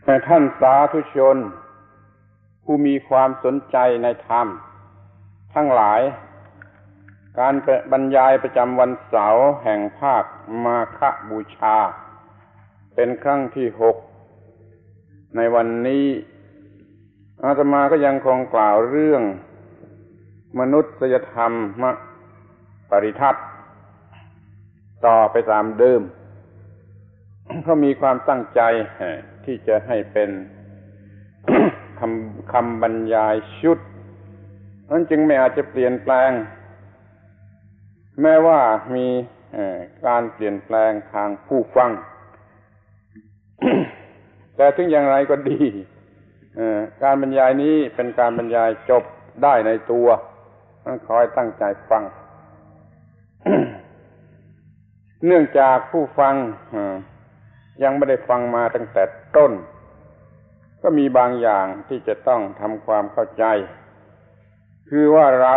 ท่านสาธุชนผู้มีความสนใจในธรรมทั้งหลายการบรรยายประจำวันเสาร์แห่งภาคมาฆบูชาเป็นครั้งที่6ในวันนี้อาตมาก็ยังคงกล่าวเรื่องมนุษยธรรมปริทัศน์ต่อไปตามเดิมเขามีความตั้งใจที่จะให้เป็น คำบรรยายชุดนั้นจึงไม่อาจจะเปลี่ยนแปลงแม้ว่ามีการเปลี่ยนแปลงทางผู้ฟัง แต่ถึงอย่างไรก็ดีการบรรยายนี้เป็นการบรรยายจบได้ในตัวต้องคอยตั้งใจฟัง เนื่องจากผู้ฟังยังไม่ได้ฟังมาตั้งแต่ต้นก็มีบางอย่างที่จะต้องทำความเข้าใจคือว่าเรา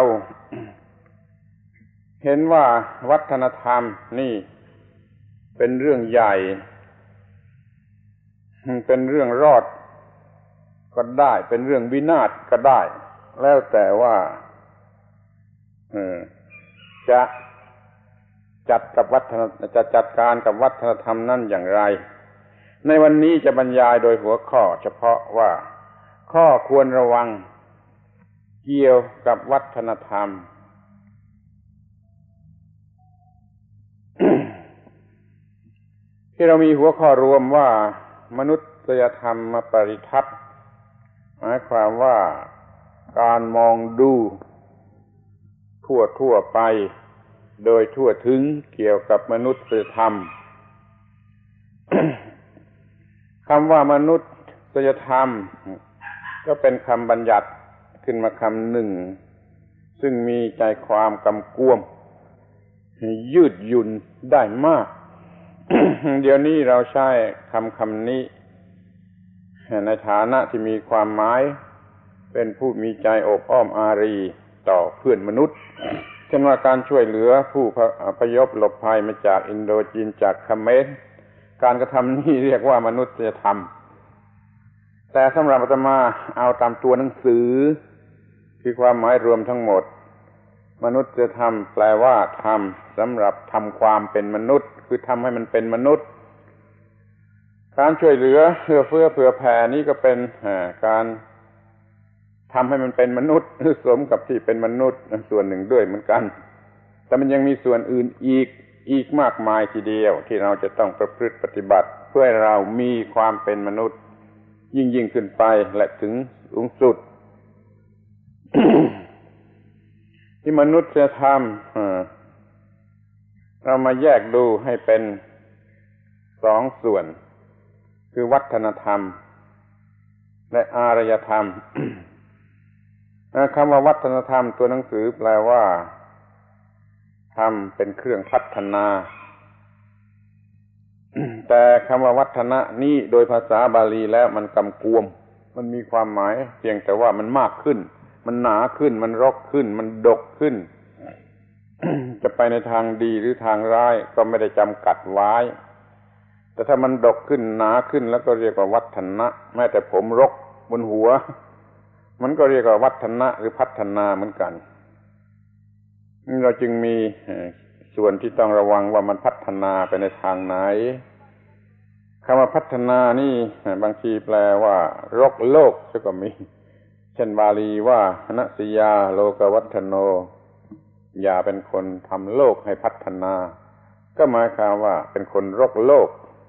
เห็นว่าวัฒนธรรมนี่เป็นเรื่องใหญ่เป็นเรื่องรอดก็ได้เป็นเรื่องวินาศก็ได้แล้วแต่ว่าจะจัดการกับวัฒนธรรมนั่นอย่างไรในวันนี้จะบรรยายโดยหัวข้อเฉพาะว่าข้อควรระวังเกี่ยวกับวัฒนธรรม ที่เรามีหัวข้อรวมว่ามนุษยธรรมปริทัศน์หมายความว่าการมองดูทั่วไปโดยทั่วถึงเกี่ยวกับมนุษยธรรม คำว่ามนุษยธรรมก็เป็นคำบัญญัติขึ้นมาคำหนึ่งซึ่งมีใจความกำกวมยืดหยุ่นได้มาก เดี๋ยวนี้เราใช้คำนี้ในฐานะที่มีความหมายเป็นผู้มีใจอบอ้อมอารีต่อเพื่อนมนุษย์เช่นว่าการช่วยเหลือผู้อพยพหลบภัยมาจากอินโดจีนจากเขมรการกระทำนี้เรียกว่ามนุษยธรรมแต่สำหรับอาตมาเอาตามตัวหนังสือคือความหมายรวมทั้งหมดมนุษยธรรมแปลว่าทำสำหรับทำความเป็นมนุษย์คือทำให้มันเป็นมนุษย์การช่วยเหลือเอื้อเฟื้อเผื่อแผ่นี้ก็เป็นการทำให้มันเป็นมนุษย์สมกับที่เป็นมนุษย์ส่วนหนึ่งด้วยเหมือนกันแต่มันยังมีส่วนอื่นอีกมากมายทีเดียวที่เราจะต้องประพฤติปฏิบัติเพื่อให้เรามีความเป็นมนุษย์ยิ่งขึ้นไปและถึงสูงสุด ที่มนุษยธรรมเรามาแยกดูให้เป็น2ส่วนคือวัฒนธรรมและอารยธรรม คำว่าวัฒนธรรมตัวหนังสือแปลว่าธรรมเป็นเครื่องพัฒนา แต่คำว่าวัฒนะนี้โดยภาษาบาลีแล้วมันกำกวมมันมีความหมายเพียงแต่ว่ามันมากขึ้นมันหนาขึ้นมันรกขึ้นมันดกขึ้น จะไปในทางดีหรือทางร้ายก็ไม่ได้จำกัดไว้แต่ถ้ามันดกขึ้นหนาขึ้นแล้วก็เรียกว่าวัฒนะแม้แต่ผมรกบนหัวมันก็เรียกว่าวัฒนะหรือพัฒนาเหมือนกันเราจึงมีส่วนที่ต้องระวังว่ามันพัฒนาไปในทางไหนคำว่าพัฒนานี่บางทีแปลว่ารกโลกก็มีเช่นบาลีว่านะสิยาโลกวัฒโนอย่าเป็นคนทำโลกให้พัฒนาก็หมายความว่าเป็นคนรกโลก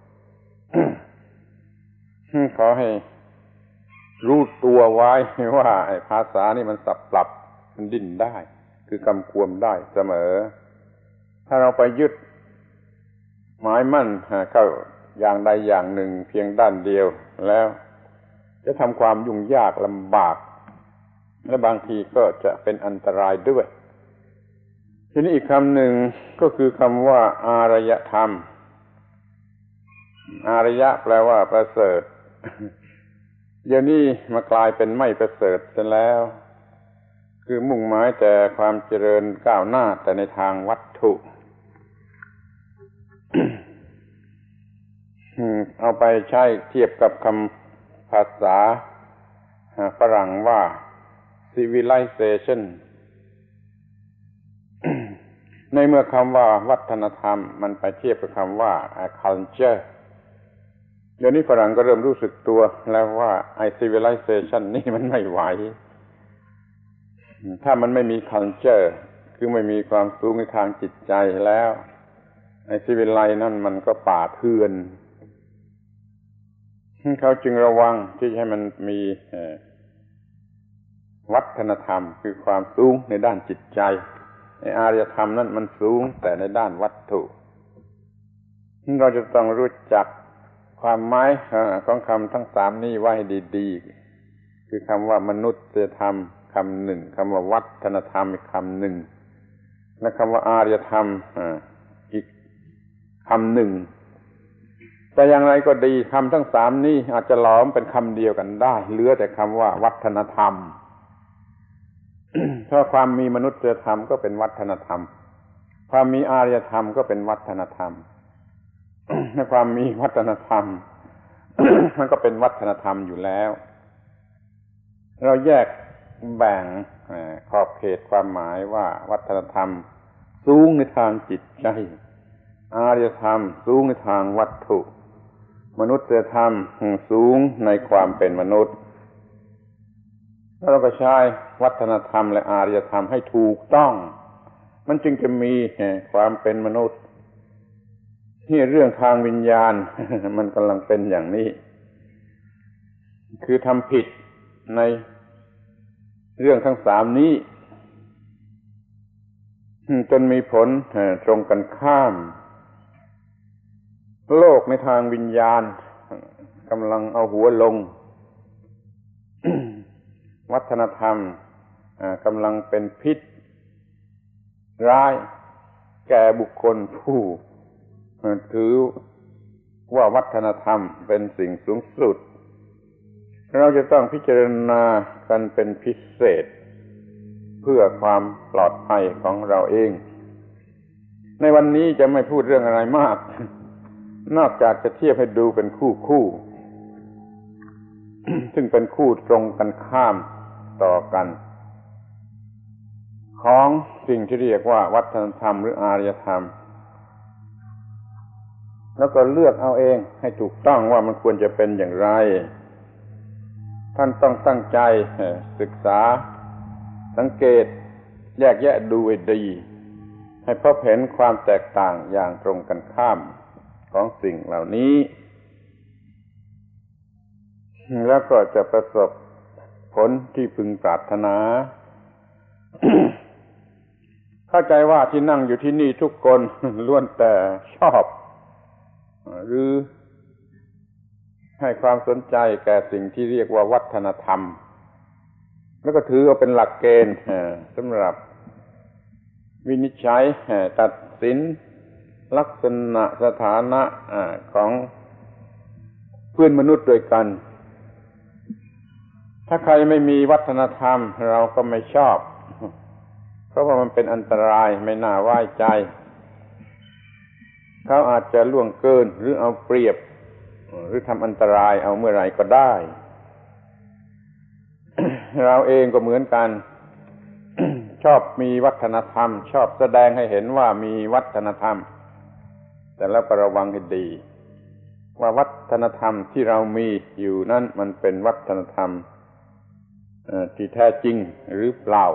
ขอให้รู้ตัวไว้ว่าไอ้ภาษานี่มันสับปรับมันดิ้นได้คือกำกวมได้เสมอถ้าเราไปยึดหมายมั่นเข้าอย่างใดอย่างหนึ่งเพียงด้านเดียวแล้วจะทำความยุ่งยากลำบากและบางทีก็จะเป็นอันตรายด้วยทีนี้อีกคำหนึ่งก็คือคำว่าอารยธรรมอารยะแปลว่าประเสริฐ เดี๋ยวนี้มากลายเป็นไม่ประเสริฐเสียแล้วคือมุ่งหมายแต่ความเจริญก้าวหน้าแต่ในทางวัตถุ เอาไปใช้เทียบกับคภาษาฝรั่งว่า civilization ในเมื่อคำว่าวัฒนธรรมมันไปเทียบกับคำว่า culture เดี๋ยวนี้ฝรั่งก็เริ่มรู้สึกตัวแล้วว่าไอ้ civilization นี่มันไม่ไหวถ้ามันไม่มี culture คือไม่มีความสูงในทางจิตใจแล้วไอ้ civilize นั่นมันก็ป่าเถื่อนเขาจึงระวังที่ให้มันมีวัฒนธรรมคือความสูงในด้านจิตใจในอารยธรรมนั้นมันสูงแต่ในด้านวัตถุเราจะต้องรู้จักความหมายของคำทั้งสามนี้ไว้ให้ดีๆคือคำว่ามนุษยธรรมคำหนึ่งคำว่าวัฒนธรรมอีกคำหนึ่งและคำว่าอารยธรรมอีกคำหนึ่งแต่อย่างไรก็ดีคำทั้งสามนี้อาจจะหลอมเป็นคำเดียวกันได้เหลือแต่คำว่าวัฒนธรรมถ้าความมีมนุษยธรรมก็เป็นวัฒนธรรมความมีอารยธรรมก็เป็นวัฒนธรรมถ้าความมีวัฒนธรรม มันก็เป็นวัฒนธรรมอยู่แล้วเราแยกแบ่งขอบเขตความหมายว่าวัฒนธรรมสูงในทางจิตใจอารยธรรมสูงในทางวัตถุมนุษยธรรมสูงในความเป็นมนุษย์เราก็ใช้วัฒนธรรมและอารยธรรมให้ถูกต้องมันจึงจะมีความเป็นมนุษย์นี่เรื่องทางวิญญาณ มันกำลังเป็นอย่างนี้คือทำผิดในเรื่องทั้งสามนี้จนมีผลตรงกันข้ามโลกในทางวิญญาณกำลังเอาหัวลง วัฒนธรรมกำลังเป็นพิษร้ายแก่บุคคลผู้ถือว่าวัฒนธรรมเป็นสิ่งสูงสุดเราจะต้องพิจารณากันเป็นพิเศษเพื่อความปลอดภัยของเราเองในวันนี้จะไม่พูดเรื่องอะไรมากนอกจากจะเทียบให้ดูเป็นคู่ ซึ่งเป็นคู่ตรงกันข้ามต่อกันของสิ่งที่เรียกว่าวัฒนธรรมหรืออารยธรรมแล้วก็เลือกเอาเองให้ถูกต้องว่ามันควรจะเป็นอย่างไรท่านต้องตั้งใจศึกษาสังเกตแยกแยะดูให้ดีให้พบเห็นความแตกต่างอย่างตรงกันข้ามของสิ่งเหล่านี้แล้วก็จะประสบผลที่พึงปรารถนา เข้าใจว่าที่นั่งอยู่ที่นี่ทุกคนล้วนแต่ชอบหรือให้ความสนใจแก่สิ่งที่เรียกว่าวัฒนธรรมแล้วก็ถือเอาเป็นหลักเกณฑ์สำหรับวินิจฉัยตัดสินลักษณะสถานะของเพื่อนมนุษย์ด้วยกันถ้าใครไม่มีวัฒนธรรมเราก็ไม่ชอบเพราะว่ามันเป็นอันตรายไม่น่าไว้ใจเขาอาจจะล่วงเกินหรือเอาเปรียบหรือทำอันตรายเอาเมื่อไหร่ก็ได้ เราเองก็เหมือนกัน ชอบมีวัฒนธรรมชอบแสดงให้เห็นว่ามีวัฒนธรรมแต่แล้วก็ระวังให้ดีว่าวัฒนธรรมที่เรามีอยู่นั้นมันเป็นวัฒนธรรมที่แท้จริงหรือเปล่า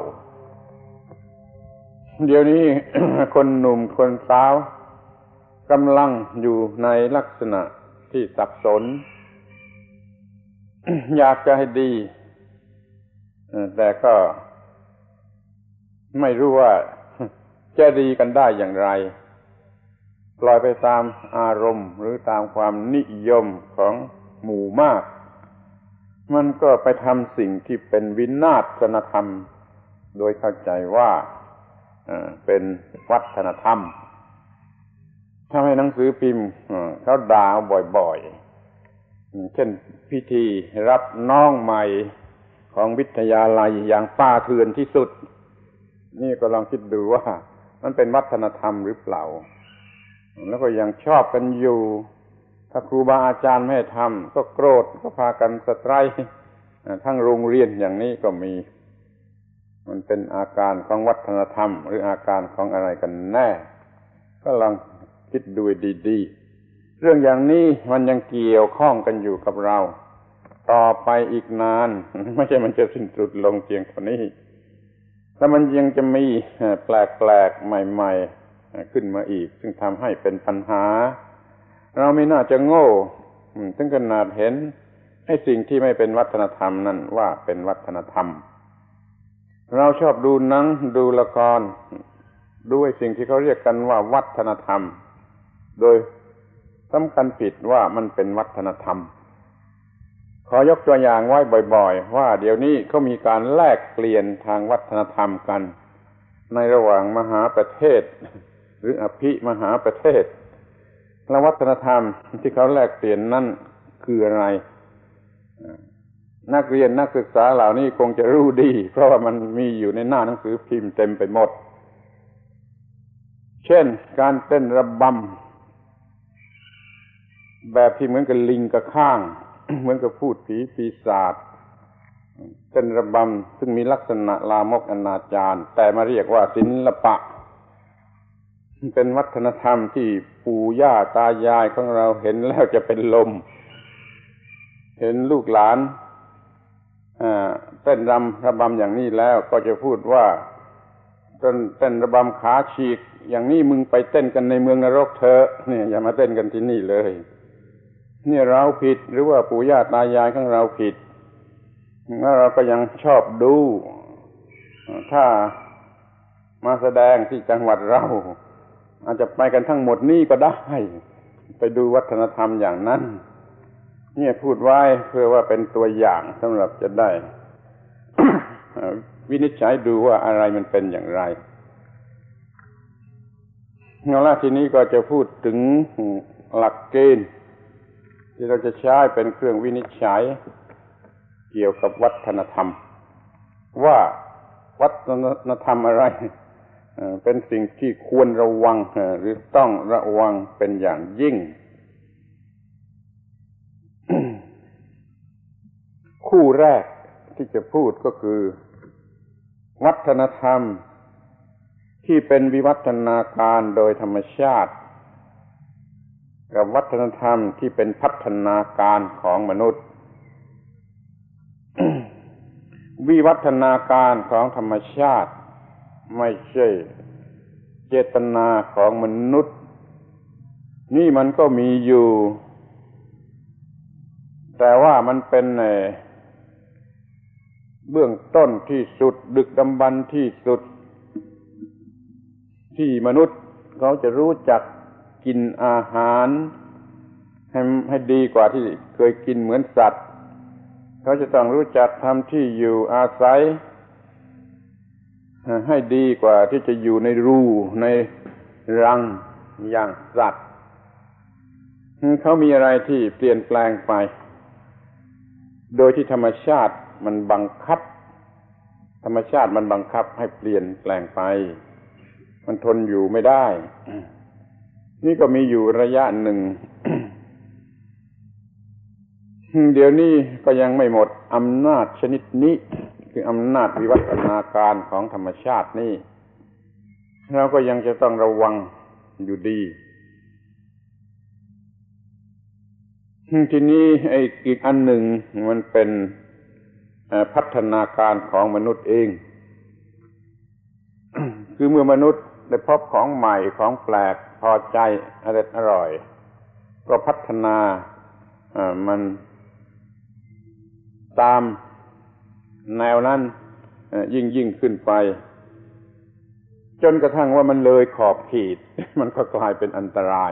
เดี๋ยวนี้ คนหนุ่มคนสาวกำลังอยู่ในลักษณะที่สับสน อยากจะให้ดีแต่ก็ไม่รู้ว่าจะดีกันได้อย่างไรปล่อยไปตามอารมณ์หรือตามความนิยมของหมู่มากมันก็ไปทำสิ่งที่เป็นวินาศธรรมโดยเข้าใจว่าเป็นวัฒนธรรมทำให้หนังสือพิมพ์เขาด่าบ่อยๆเช่นพิธีรับน้องใหม่ของวิทยาลัยอย่างป้าเถื่อนที่สุดนี่ก็ลองคิดดูว่ามันเป็นวัฒนธรรมหรือเปล่าแล้วก็ยังชอบกันอยู่ทถ้าครูบาอาจารย์ไม่ให้ทำก็โกรธก็พากันสไตรค์ทั้งโรงเรียนอย่างนี้ก็มีมันเป็นอาการของวัฒนธรรมหรืออาการของอะไรกันแน่ก็ลองคิดดูดีๆเรื่องอย่างนี้มันยังเกี่ยวข้องกันอยู่กับเราต่อไปอีกนานไม่ใช่มันจะสิ้นสุดลงเพียงเท่านี้แล้วมันยังจะมีแปลกๆใหม่ๆขึ้นมาอีกซึ่งทำให้เป็นปัญหาเราไม่น่าจะโง่ถึงขนาดเห็นให้สิ่งที่ไม่เป็นวัฒนธรรมนั่นว่าเป็นวัฒนธรรมเราชอบดูหนังดูละครดูไอ้สิ่งที่เขาเรียกกันว่าวัฒนธรรมโดยสำคัญผิดว่ามันเป็นวัฒนธรรมขอยกตัวอย่างไว้บ่อยๆว่าเดี๋ยวนี้เขามีการแลกเปลี่ยนทางวัฒนธรรมกันในระหว่างมหาประเทศหรืออภิมหาประเทศแล้ววัฒนธรรมที่เขาแลกเปลี่ยนนั่นคืออะไรนักเรียนนักศึกษาเหล่านี้คงจะรู้ดีเพราะว่ามันมีอยู่ในหน้าหนังสือพิมพ์เต็มไปหมดเช่นการเต้นระบำแบบที่เหมือนกับลิงกับข้างเหมือนกับพูดผีปีศาจเต้นระบำซึ่งมีลักษณะลามกอนาจารแต่มาเรียกว่าศิลปะเป็นวัฒนธรรมที่ปู่ย่าตายายของเราเห็นแล้วจะเป็นลมเห็นลูกหลานเต้นระบำอย่างนี้แล้วก็จะพูดว่าเต้นระบำขาฉีกอย่างนี้มึงไปเต้นกันในเมืองนรกเถอะเนี่ยอย่ามาเต้นกันที่นี่เลยเนี่ยเราผิดหรือว่าปู่ย่าตายายของเราผิดแล้วเราก็ยังชอบดูถ้ามาแสดงที่จังหวัดเราอาจจะไปกันทั้งหมดนี่ก็ได้ไปดูวัฒนธรรมอย่างนั้นเนี่ยพูดไว้เพื่อว่าเป็นตัวอย่างสำหรับจะได้ วินิจฉัยดูว่าอะไรมันเป็นอย่างไรเอาล่ะทีนี้ก็จะพูดถึงหลักเกณฑ์ที่เราจะใช้เป็นเครื่องวินิจฉัยเกี่ยวกับวัฒนธรรมว่าวัฒนธรรมอะไรเป็นสิ่งที่ควรระวังหรือต้องระวังเป็นอย่างยิ่ง คู่แรกที่จะพูดก็คือวัฒนธรรมที่เป็นวิวัฒนาการโดยธรรมชาติกับวัฒนธรรมที่เป็นพัฒนาการของมนุษย์ วิวัฒนาการของธรรมชาติไม่ใช่เจตนาของมนุษย์นี่มันก็มีอยู่แต่ว่ามันเป็นเบื้องต้นที่สุดดึกดำบรรพ์ที่สุดที่มนุษย์เขาจะรู้จักกินอาหารให้ดีกว่าที่เคยกินเหมือนสัตว์เขาจะต้องรู้จักทำที่อยู่อาศัยให้ดีกว่าที่จะอยู่ในรูในรังอย่างสัตว์เขามีอะไรที่เปลี่ยนแปลงไปโดยที่ธรรมชาติมันบังคับให้เปลี่ยนแปลงไปมันทนอยู่ไม่ได้นี่ก็มีอยู่ระยะหนึ่ง เดี๋ยวนี้ก็ยังไม่หมดอำนาจชนิดนี้คืออำนาจวิวัฒนาการของธรรมชาตินี่เราก็ยังจะต้องระวังอยู่ดีทีนี้อีกอันหนึ่งมันเป็นพัฒนาการของมนุษย์เอง คือเมื่อมนุษย์ได้พบของใหม่ของแปลกพอใจอร่อยก็พัฒนามันตามแนวนั้นยิ่งขึ้นไปจนกระทั่งว่ามันเลยขอบเขต มันก็กลายเป็นอันตราย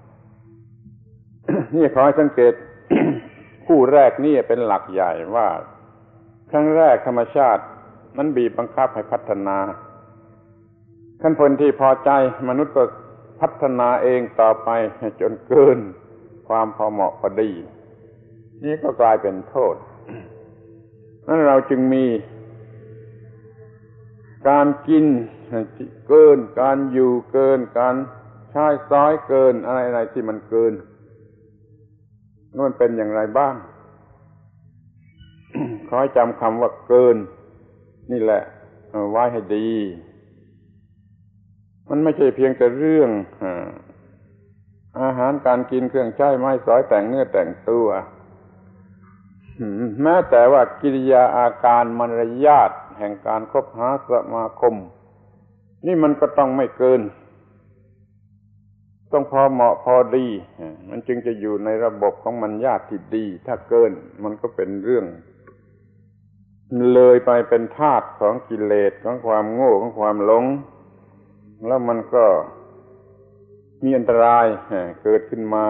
นี่ขอให้สังเกต คู่แรกนี่เป็นหลักใหญ่ว่าครั้งแรกธรรมชาติมันบีบบังคับให้พัฒนาขั้นผลที่พอใจมนุษย์ก็พัฒนาเองต่อไปจนเกินความพอเหมาะพอดีนี่ก็กลายเป็นโทษนั้นเราจึงมีการกินเกินการอยู่เกินการใช้สอยเกินอะไรๆที่มันเกินมันเป็นอย่างไรบ้าง ขอให้จำคำว่าเกินนี่แหละไว้ให้ดีมันไม่ใช่เพียงแต่เรื่องอาหารการกินเครื่องใช้ไม้สอยแต่งเนื้อแต่งตัวแม้แต่ว่ากิริยาอาการมารยาทแห่งการคบหาสมาคมนี่มันก็ต้องไม่เกินต้องพอเหมาะพอดีมันจึงจะอยู่ในระบบของมัญญาติที่ดีถ้าเกินมันก็เป็นเรื่องเลยไปเป็นทาสของกิเลสของความโง่ของความหลงแล้วมันก็มีอันตรายเกิดขึ้นมา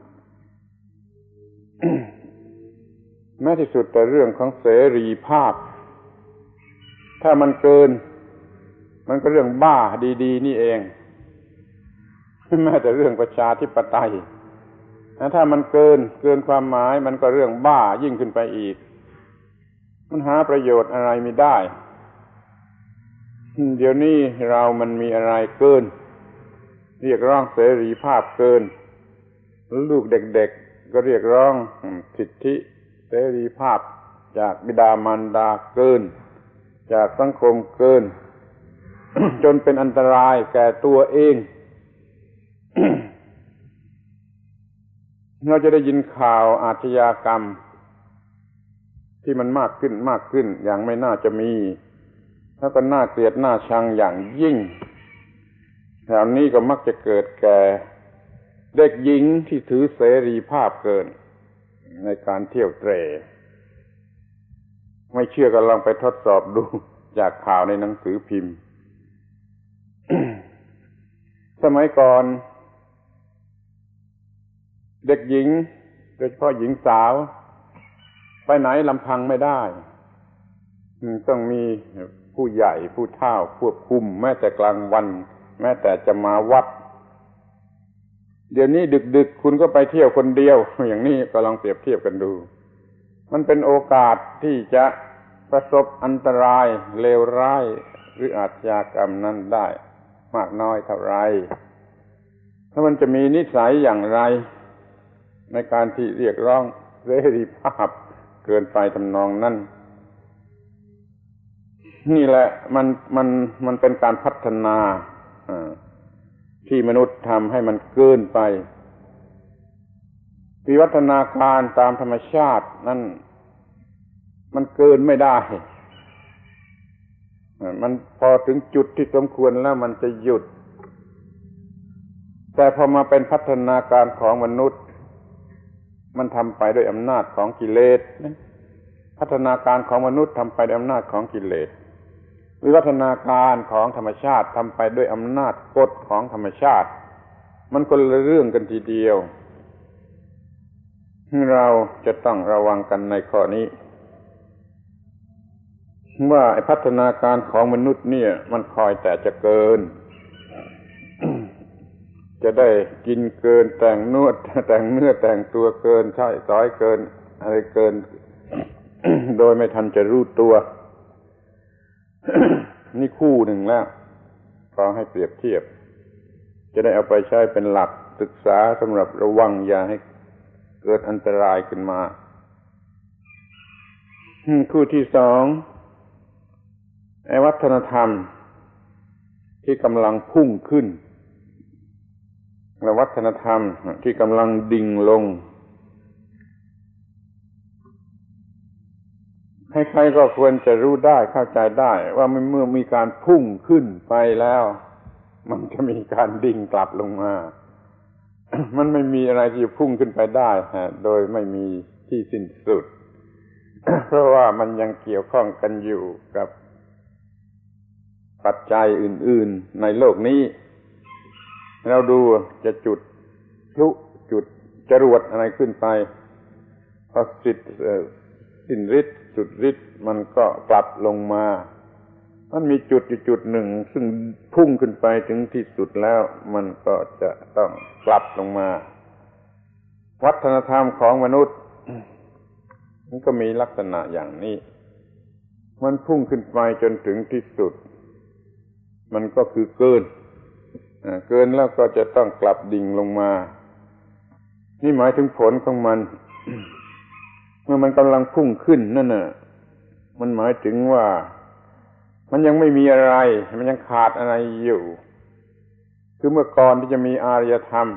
แม้ที่สุดแต่เรื่องของเสรีภาพถ้ามันเกินมันก็เรื่องบ้าดีๆนี่เองแม้แต่เรื่องประชาธิปไตยถ้ามันเกินความหมายมันก็เรื่องบ้ายิ่งขึ้นไปอีกมันหาประโยชน์อะไรไม่ได้เดี๋ยวนี้มันมีอะไรเกินเรียกร้องเสรีภาพเกินลูกเด็กๆก็เรียกร้องสิทธิเสรีภาพจากบิดามารดาเกินจากสังคมเกิน จนเป็นอันตรายแก่ตัวเอง เราจะได้ยินข่าวอาชญากรรมที่มันมากขึ้นอย่างไม่น่าจะมีแล้วก็น่าเกลียดน่าชังอย่างยิ่งแถวนี้ก็มักจะเกิดแก่เด็กหญิงที่ถือเสรีภาพเกินในการเที่ยวเตร่ไม่เชื่อก็ลองไปทดสอบดูจากข่าวในหนังสือพิมพ์ สมัยก่อนเด็กหญิงโดยเฉพาะหญิงสาวไปไหนลำพังไม่ได้ต้องมีผู้ใหญ่ผู้เฒ่าควบคุมแม้แต่กลางวันแม้แต่จะมาวัดเดี๋ยวนี้ดึกๆคุณก็ไปเที่ยวคนเดียวอย่างนี้ก็ลองเปรียบเทียบกันดูมันเป็นโอกาสที่จะประสบอันตรายเลวร้ายหรืออาชญากรรมนั้นได้มากน้อยเท่าไรถ้ามันจะมีนิสัยอย่างไรในการที่เรียกร้องเสรีภาพเกินไปทำนองนั้นนี่แหละมันเป็นการพัฒนาที่มนุษย์ทำให้มันเกินไปวิวัฒนาการตามธรรมชาตินั่นมันเกินไม่ได้มันพอถึงจุดที่สมควรแล้วมันจะหยุดแต่พอมาเป็นพัฒนาการของมนุษย์มันทำไปด้วยอำนาจของกิเลสพัฒนาการของมนุษย์ทำไปด้วยอำนาจของกิเลสวิวัฒนาการของธรรมชาติทำไปด้วยอำนาจกฎของธรรมชาติมันคนละเรื่องกันทีเดียวเราจะต้องระวังกันในข้อนี้ว่าพัฒนาการของมนุษย์เนี่ยมันคอยแต่จะเกิน จะได้กินเกินแต่งเนื้อแต่งตัวเกินใช้สอยเกินอะไรเกิน โดยไม่ทันจะรู้ตัว นี่คู่หนึ่งแล้วขอให้เปรียบเทียบจะได้เอาไปใช้เป็นหลักศึกษาสำหรับระวังอย่าให้เกิดอันตรายขึ้นมาคู่ที่สองวัฒนธรรมที่กำลังพุ่งขึ้นและวัฒนธรรมที่กำลังดิ่งลงใครๆก็ควรจะรู้ได้เข้าใจได้ว่าเมื่อมีการพุ่งขึ้นไปแล้วมันจะมีการดิ่งกลับลงมา มันไม่มีอะไรที่จะพุ่งขึ้นไปได้โดยไม่มีที่สิ้นสุด เพราะว่ามันยังเกี่ยวข้องกันอยู่กับปัจจัยอื่นๆในโลกนี้เราดูจะจุดพลุจุดจรวดอะไรขึ้นไปพอสิ้นฤทธิ์สุดฤทธิ์มันก็กลับลงมามันมีจุดอยู่จุดหนึ่งซึ่งพุ่งขึ้นไปถึงที่สุดแล้วมันก็จะต้องกลับลงมาวัฒนธรรมของมนุษย์มันก็มีลักษณะอย่างนี้มันพุ่งขึ้นไปจนถึงที่สุดมันก็คือเกินแล้วก็จะต้องกลับดิ่งลงมานี่หมายถึงผลของมันเมื่อมันกำลังพุ่งขึ้นนั่นน่ะมันหมายถึงว่ามันยังไม่มีอะไรมันยังขาดอะไรอยู่คือเมื่อก่อนที่จะมีอารยธรรม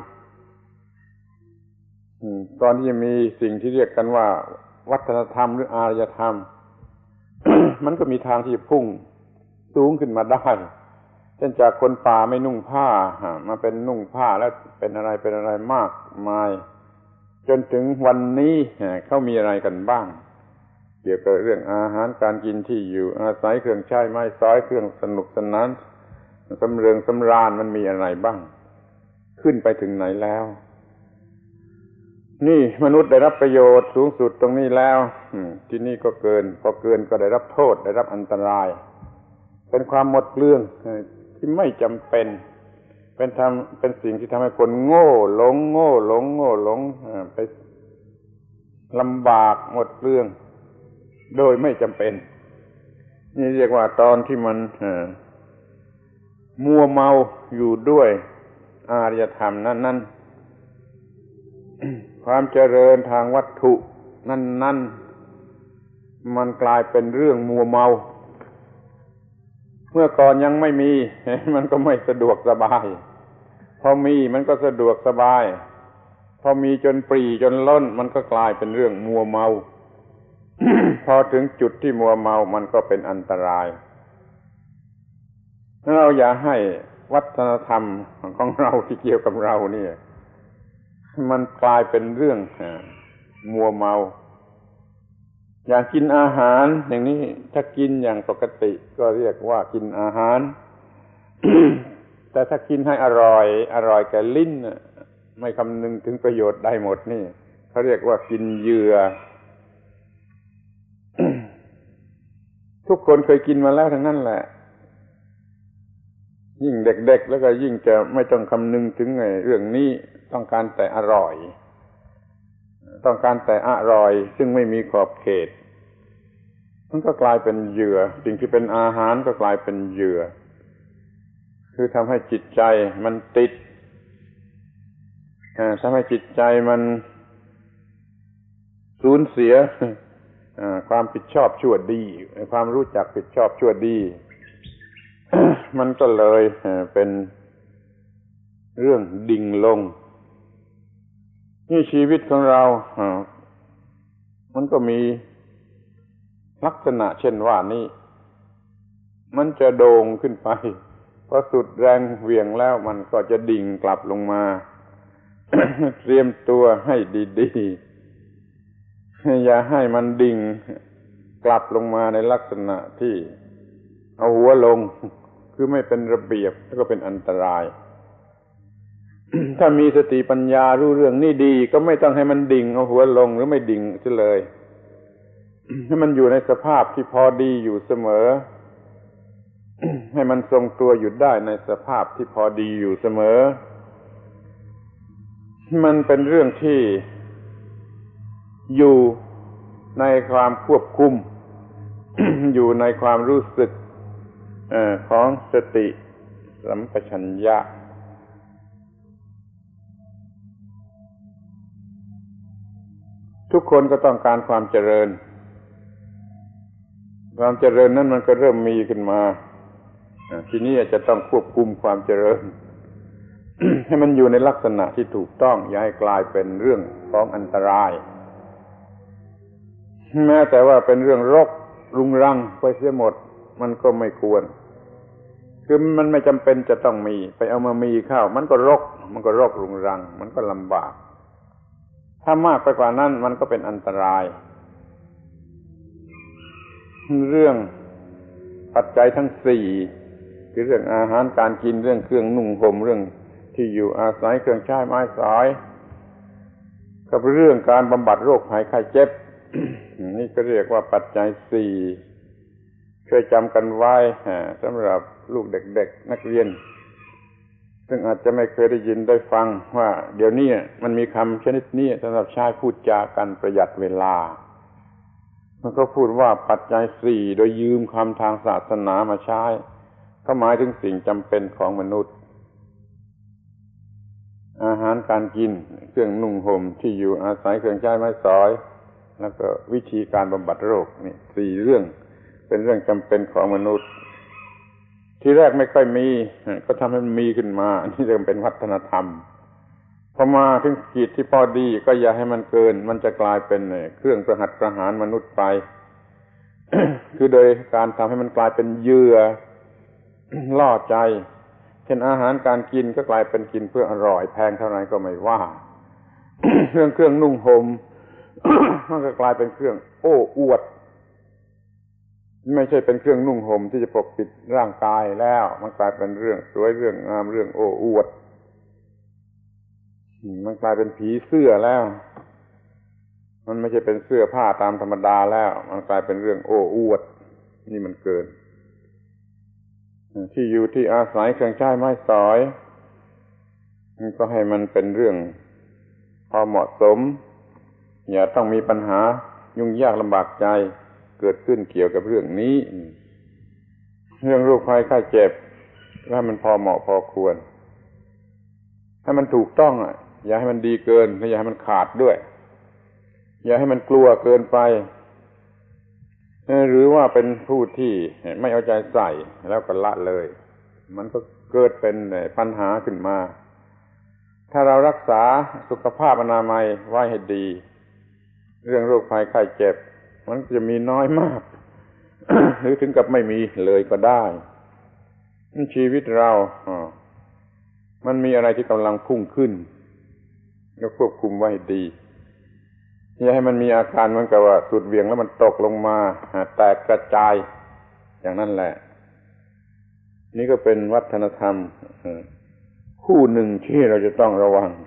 ก่อนที่จะมีสิ่งที่เรียกกันว่าวัฒนธรรมหรืออารยธรรม มันก็มีทางที่จะพุ่งสูงขึ้นมาได้เช่นจากคนป่าไม่นุ่งผ้ามาเป็นนุ่งผ้าแล้วเป็นอะไรมากมายจนถึงวันนี้เขามีอะไรกันบ้างเกี่ยวกับเรื่องอาหารการกินที่อยู่อาศัยเครื่องใช้ไม้สอยเครื่องสนุกสนานสำเริงสำราญมันมีอะไรบ้างขึ้นไปถึงไหนแล้วนี่มนุษย์ได้รับประโยชน์สูงสุดตรงนี้แล้วที่นี่ก็เกินพอเกินก็ได้รับโทษได้รับอันตรายเป็นความหมดเรื่องที่ไม่จำเป็นเป็นสิ่งที่ทำให้คนโง่หลงไปลำบากหมดเรื่องโดยไม่จำเป็นนี่เรียกว่าตอนที่มันมัวเมาอยู่ด้วยอารยธรรมนั้นความเจริญทางวัตถุนั้นมันกลายเป็นเรื่องมัวเมาเมื่อก่อนยังไม่มีมันก็ไม่สะดวกสบายพอมีมันก็สะดวกสบายพอมีจนปรีจนล้นมันก็กลายเป็นเรื่องมัวเมา พอถึงจุดที่มัวเมามันก็เป็นอันตรายเราอย่าให้วัฒนธรรมของเราที่เกี่ยวกับเราเนี่ยมันกลายเป็นเรื่องมัวเมาอย่างกินอาหารอย่างนี้ถ้ากินอย่างปกติก็เรียกว่ากินอาหาร แต่ถ้ากินให้อร่อยแก่ลิ้นไม่คำนึงถึงประโยชน์ได้หมดนี่เขาเรียกว่ากินเหยื่อ ทุกคนเคยกินมาแล้วทั้งนั้นแหละยิ่งเด็กๆแล้วก็ยิ่งจะไม่ต้องคำนึงถึงเรื่องนี้ต้องการแต่อร่อยซึ่งไม่มีขอบเขตมันก็กลายเป็นเหยื่อสิ่งที่เป็นอาหารก็กลายเป็นเหยื่อคือทำให้จิตใจมันติดทำให้จิตใจมันสูญเสียความผิดชอบชั่วดีความรู้จักผิดชอบชั่วดี มันก็เลยเป็นเรื่องดิ่งลงนี่ชีวิตของเรามันก็มีลักษณะเช่นว่านี้มันจะโด่งขึ้นไปพอสุดแรงเหวี่ยงแล้วมันก็จะดิ่งกลับลงมา เตรียมตัวให้ดีๆอย่าให้มันดิ่งกลับลงมาในลักษณะที่เอาหัวลงคือไม่เป็นระเบียบแล้วก็เป็นอันตราย ถ้ามีสติปัญญารู้เรื่องนี่ดีก็ไม่ต้องให้มันดิ่งเอาหัวลงหรือไม่ดิ่งเสียเลย ให้มันอยู่ในสภาพที่พอดีอยู่เสมอ ให้มันทรงตัวอยู่ได้ในสภาพที่พอดีอยู่เสมอมันเป็นเรื่องที่อยู่ในความควบคุม อยู่ในความรู้สึกของสติสัมปชัญญะทุกคนก็ต้องการความเจริญนั้นมันก็เริ่มมีขึ้นมาทีนี้จะต้องควบคุมความเจริญ ให้มันอยู่ในลักษณะที่ถูกต้องอย่าให้กลายเป็นเรื่องของอันตรายแม้แต่ว่าเป็นเรื่องรกรุงรังไปเสียหมดมันก็ไม่ควรคือมันไม่จำเป็นจะต้องมีไปเอามามีเข้ามันก็รกรุงรังมันก็ลำบากถ้ามากไปกว่านั้นมันก็เป็นอันตรายเรื่องปัจจัยทั้งสี่คือเรื่องอาหารการกินเรื่องเครื่องนุ่งห่มเรื่องที่อยู่อาศัยเครื่องใช้ไม้สอยกับเรื่องการบำบัดโรคภัยไข้เจ็บ นี่ก็เรียกว่าปัจจัยสี่ช่วยจำกันไว้สำหรับลูกเด็กๆนักเรียนซึ่งอาจจะไม่เคยได้ยินได้ฟังว่าเดี๋ยวนี้มันมีคำชนิดนี้สำหรับใช้พูดจากันประหยัดเวลามันก็พูดว่าปัจจัยสี่โดยยืมคำทางศาสนามาใช้ก็หมายถึงสิ่งจำเป็นของมนุษย์อาหารการกินเครื่องนุ่งห่มที่อยู่อาศัยเครื่องใช้ไม้สอยแล้วก็วิธีการบำบัดโรคนี่สี่เรื่องเป็นเรื่องจำเป็นของมนุษย์ที่แรกไม่ค่อยมีก็ทำให้มันมีขึ้นมานี่เริ่มเป็นวัฒนธรรมพอมาถึงขีดที่พอดีก็อย่าให้มันเกินมันจะกลายเป็นเครื่องประหัตประหารมนุษย์ไป คือโดยการทำให้มันกลายเป็นเหยื่อ ล่อใจเช่นอาหารการกินก็กลายเป็นกินเพื่ออร่อยแพงเท่าไหร่ก็ไม่ว่า เครื่องนุ่งห่ม มันก็กลายเป็นเครื่องโอ้อวดไม่ใช่เป็นเครื่องนุ่งห่มที่จะปกปิดร่างกายแล้วมันกลายเป็นเรื่องสวยเรื่องงามเรื่องโอ้อวดมันกลายเป็นผีเสื้อแล้วมันไม่ใช่เป็นเสื้อผ้าตามธรรมดาแล้วมันกลายเป็นเรื่องโอ้อวดนี่มันเกินที่อยู่ที่อาศัยเครื่องใช้ไม้สอยมันก็ให้มันเป็นเรื่องพอเหมาะสมอย่าต้องมีปัญหายุ่งยากลำบากใจเกิดขึ้นเกี่ยวกับเรื่องนี้เรื่องโรคภัยไข้เจ็บให้มันพอเหมาะพอควรให้มันถูกต้องอย่าให้มันดีเกินและอย่าให้มันขาดด้วยอย่าให้มันกลัวเกินไปหรือว่าเป็นผู้ที่ไม่เอาใจใส่แล้วก็ละเลยมันก็เกิดเป็นปัญหาขึ้นมาถ้าเรารักษาสุขภาพอนามัยไว้ให้ดีเรื่องโรคภัยไข้เจ็บมันจะมีน้อยมาก หรือถึงกับไม่มีเลยก็ได้ชีวิตเรามันมีอะไรที่กำลังพุ่งขึ้นก็ควบคุมไว้ให้ดีอย่าให้มันมีอาการเหมือนกับว่าสุดเหวี่ยงแล้วมันตกลงมาแตกกระจายอย่างนั้นแหละนี่ก็เป็นวัฒนธรรมคู่หนึ่งที่เราจะต้องระวัง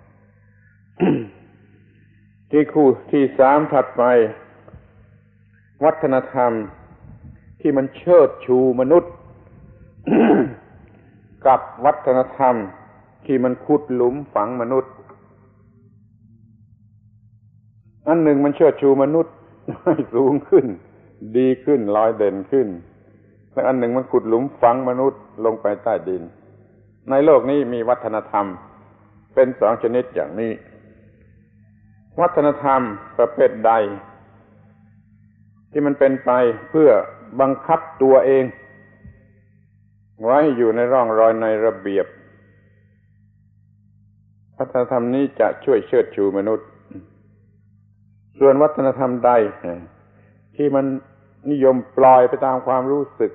ที่คู่ที่สามถัดไปวัฒนธรรมที่มันเชิดชูมนุษย์ กับวัฒนธรรมที่มันขุดหลุมฝังมนุษย์อันหนึ่งมันเชิดชูมนุษย์ให้สูงขึ้นดีขึ้นลอยเด่นขึ้นและอันหนึ่งมันขุดหลุมฝังมนุษย์ลงไปใต้ดินในโลกนี้มีวัฒนธรรมเป็นสองชนิดอย่างนี้วัฒนธรรมประเภทใดที่มันเป็นไปเพื่อบังคับตัวเองไว้อยู่ในร่องรอยในระเบียบวัฒนธรรมนี้จะช่วยเชิดชูมนุษย์ส่วนวัฒนธรรมใดที่มันนิยมปล่อยไปตามความรู้สึก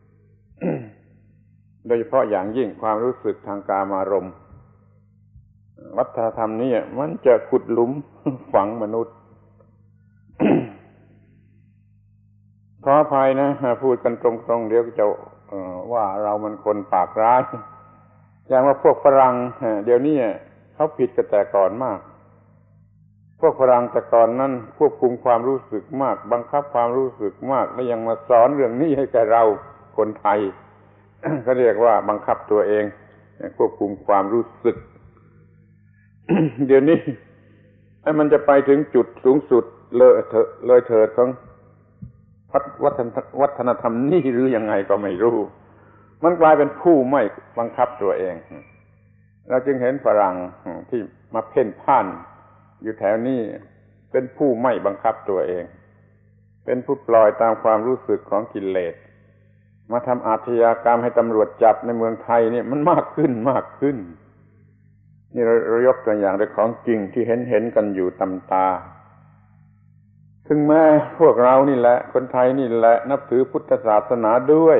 โดยเฉพาะอย่างยิ่งความรู้สึกทางกามารมณ์วัฒนธรรมนี้มันจะขุดหลุม ฝังมนุษย์ ขออภัยนะพูดกันตรงๆเดี๋ยวจะว่าเรามันคนปากร้ายอย่างว่าพวกฝรั่งเดี๋ยวนี้เขาผิดกันแต่ก่อนมากพวกฝรั่งแต่ก่อนนั้นควบคุมความรู้สึกมากบังคับความรู้สึกมากและยังมาสอนเรื่องนี้ให้แก่เราคนไทย ก็เรียกว่าบังคับตัวเองควบคุมความรู้สึก เดี๋ยวนี้มันจะไปถึงจุดสูงสุดเลยเถิดของวัฒนธรรมนี่หรือยังไงก็ไม่รู้มันกลายเป็นผู้ไม่บังคับตัวเองเราจึงเห็นฝรั่งที่มาเพ่นพ่านอยู่แถวนี้เป็นผู้ไม่บังคับตัวเองเป็นผู้ปล่อยตามความรู้สึกของกิเลสมาทำอาชญากรรมให้ตำรวจจับในเมืองไทยนี่มันมากขึ้นนี่เรายกตัวอย่างในของจริงที่เห็นกันอยู่ตำตาถึงแม้พวกเรานี่แหละคนไทยนี่แหละนับถือพุทธศาสนาด้วย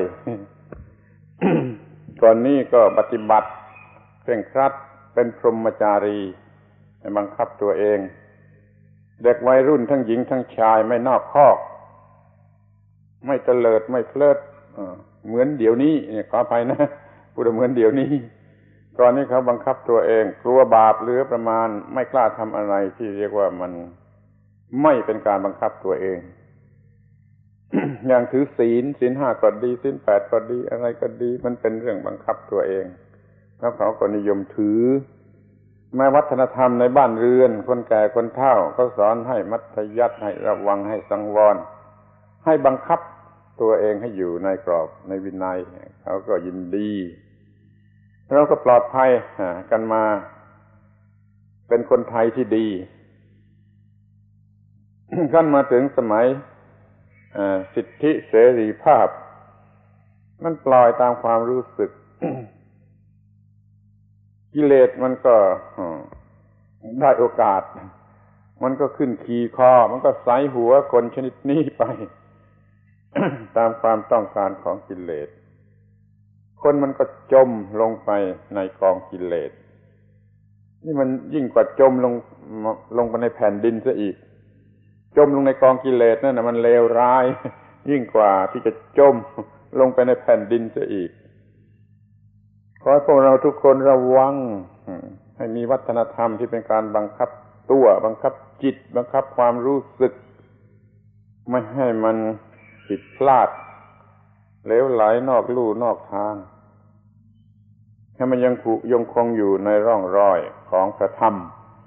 ก่อนนี้ก็ปฏิบัติเคร่งครัดเป็นพรหมจารีบังคับตัวเองเด็กวัยรุ่นทั้งหญิงทั้งชายไม่นอกคอกไม่เตลิดไม่เพลิดเหมือนเดี๋ยวนี้ขออภัยนะพูดเหมือนเดี๋ยวนี้ก่อนนี้เขาบังคับตัวเองกลัวบาปเหลือประมาณไม่กล้าทำอะไรที่เรียกว่ามันไม่เป็นการบังคับตัวเอง อย่างถือศีล5ก็ดีศีล8ก็ดีอะไรก็ดีมันเป็นเรื่องบังคับตัวเองแล้วเขาก็นิยมถือแม้วัฒนธรรมในบ้านเรือนคนแก่คนเฒ่าเขาสอนให้มัธยัสถ์ให้ระวังให้สังวรให้บังคับตัวเองให้อยู่ในกรอบในวินัยเขาก็ยินดีเราก็ปลอดภัยกันมาเป็นคนไทยที่ดี ขั้นมาถึงสมัยสิทธิเสรีภาพมันปล่อยตามความรู้สึก กิเลสมันก็ได้โอกาสมันก็ขึ้นขี่คอมันก็ใส่หัวคนชนิดนี้ไป ตามความต้องการของกิเลสคนมันก็จมลงไปในกองกิเลสนี่มันยิ่งกว่าจมลงไปในแผ่นดินซะอีกจมลงในกองกิเลสนั่นน่ะมันเลวร้าย ยิ่งกว่าที่จะจมลงไปในแผ่นดินซะอีกขอให้พวกเราทุกคนระวังให้มีวัฒนธรรมที่เป็นการบังคับตัวบังคับจิตบังคับความรู้สึกไม่ให้มันผิดพลาดเหลวไหลนอกลู่นอกทางให้มันยังคงอยู่ในร่องรอยของพระธรรม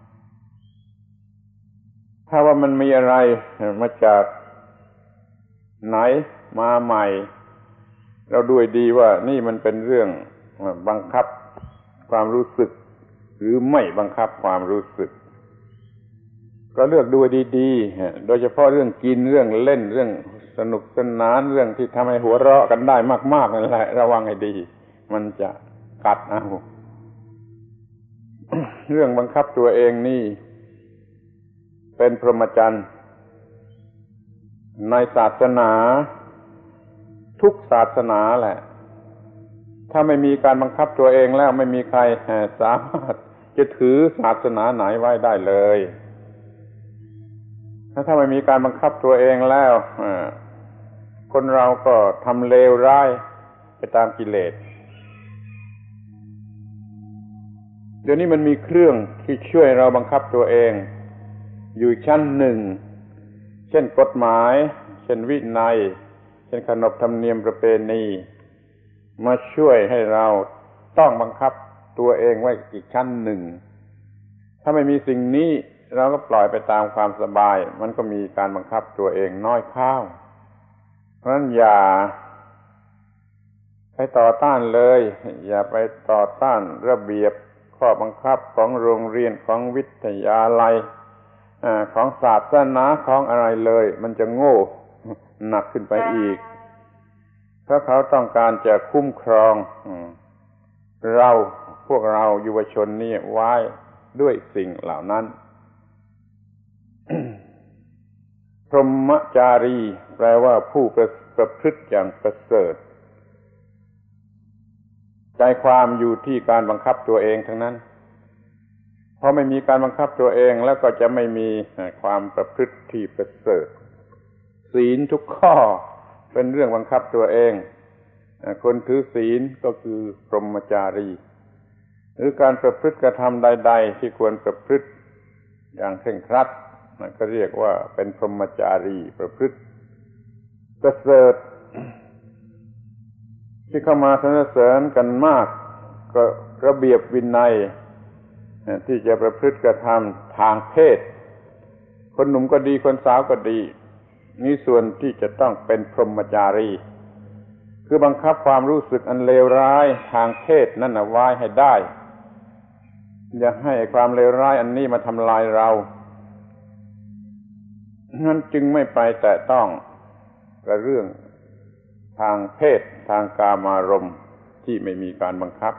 ถ้าว่ามันมีอะไรมาจากไหนมาใหม่เราดูดีว่านี่มันเป็นเรื่องบังคับความรู้สึกหรือไม่บังคับความรู้สึกก็เลือกดูดีๆโดยเฉพาะเรื่องกินเรื่องเล่นเรื่องสนุกสนานเรื่องที่ทำให้หัวเราะกันได้มากๆนั่นแหละระวังให้ดีมันจะกัดเอา เรื่องบังคับตัวเองนี่เป็นพรหมจรรย์ในศาสนาทุกศาสนาแหละถ้าไม่มีการบังคับตัวเองแล้วไม่มีใครสามารถจะถือศาสนาไหนไว้ได้เลยถ้าไม่มีการบังคับตัวเองแล้วคนเราก็ทำเลวร้ายไปตามกิเลสเดี๋ยวนี้มันมีเครื่องที่ช่วยเราบังคับตัวเองอยู่ชั้นหนึ่งเช่นกฎหมายเช่นวินัยเช่นขนบธรรมเนียมประเพณีมาช่วยให้เราต้องบังคับตัวเองไว้อีกชั้นหนึ่งถ้าไม่มีสิ่งนี้เราก็ปล่อยไปตามความสบายมันก็มีการบังคับตัวเองน้อยเข้าเพราะฉะนั้นอย่าไปต่อต้านเลยอย่าไปต่อต้านระเบียบข้อบังคับของโรงเรียนของวิทยาลัยของศาสนาของอะไรเลยมันจะโง่หนักขึ้นไปอีกเพราะเขาต้องการจะคุ้มครองพวกเราเยาวชนนี่ไว้ด้วยสิ่งเหล่านั้น พรหมจารีแปลว่าผู้ประพฤติอย่างประเสริฐใจความอยู่ที่การบังคับตัวเองทั้งนั้นเพราะไม่มีการบังคับตัวเองแล้วก็จะไม่มีความประพฤติที่ประเสริฐศีลทุกข้อเป็นเรื่องบังคับตัวเองคนถือศีลก็คือพรหมจารีหรือการประพฤติกระทำใดๆที่ควรประพฤติอย่างเคร่งครัดนั่นก็เรียกว่าเป็นพรหมจารีประพฤติประเสริฐที่เข้ามาสรรเสริญกันมากก็ระเบียบวินัยที่จะประพฤติกระทำทางเพศคนหนุ่มก็ดีคนสาวก็ดีนี่ส่วนที่จะต้องเป็นพรหมจารีคือบังคับความรู้สึกอันเลวร้ายทางเพศนั่นเอาไว้ให้ได้อย่าให้ความเลวร้ายอันนี้มาทำลายเรานั้นจึงไม่ไปแตะต้องกับเรื่องทางเพศทางกามารมณ์ที่ไม่มีการบังคับ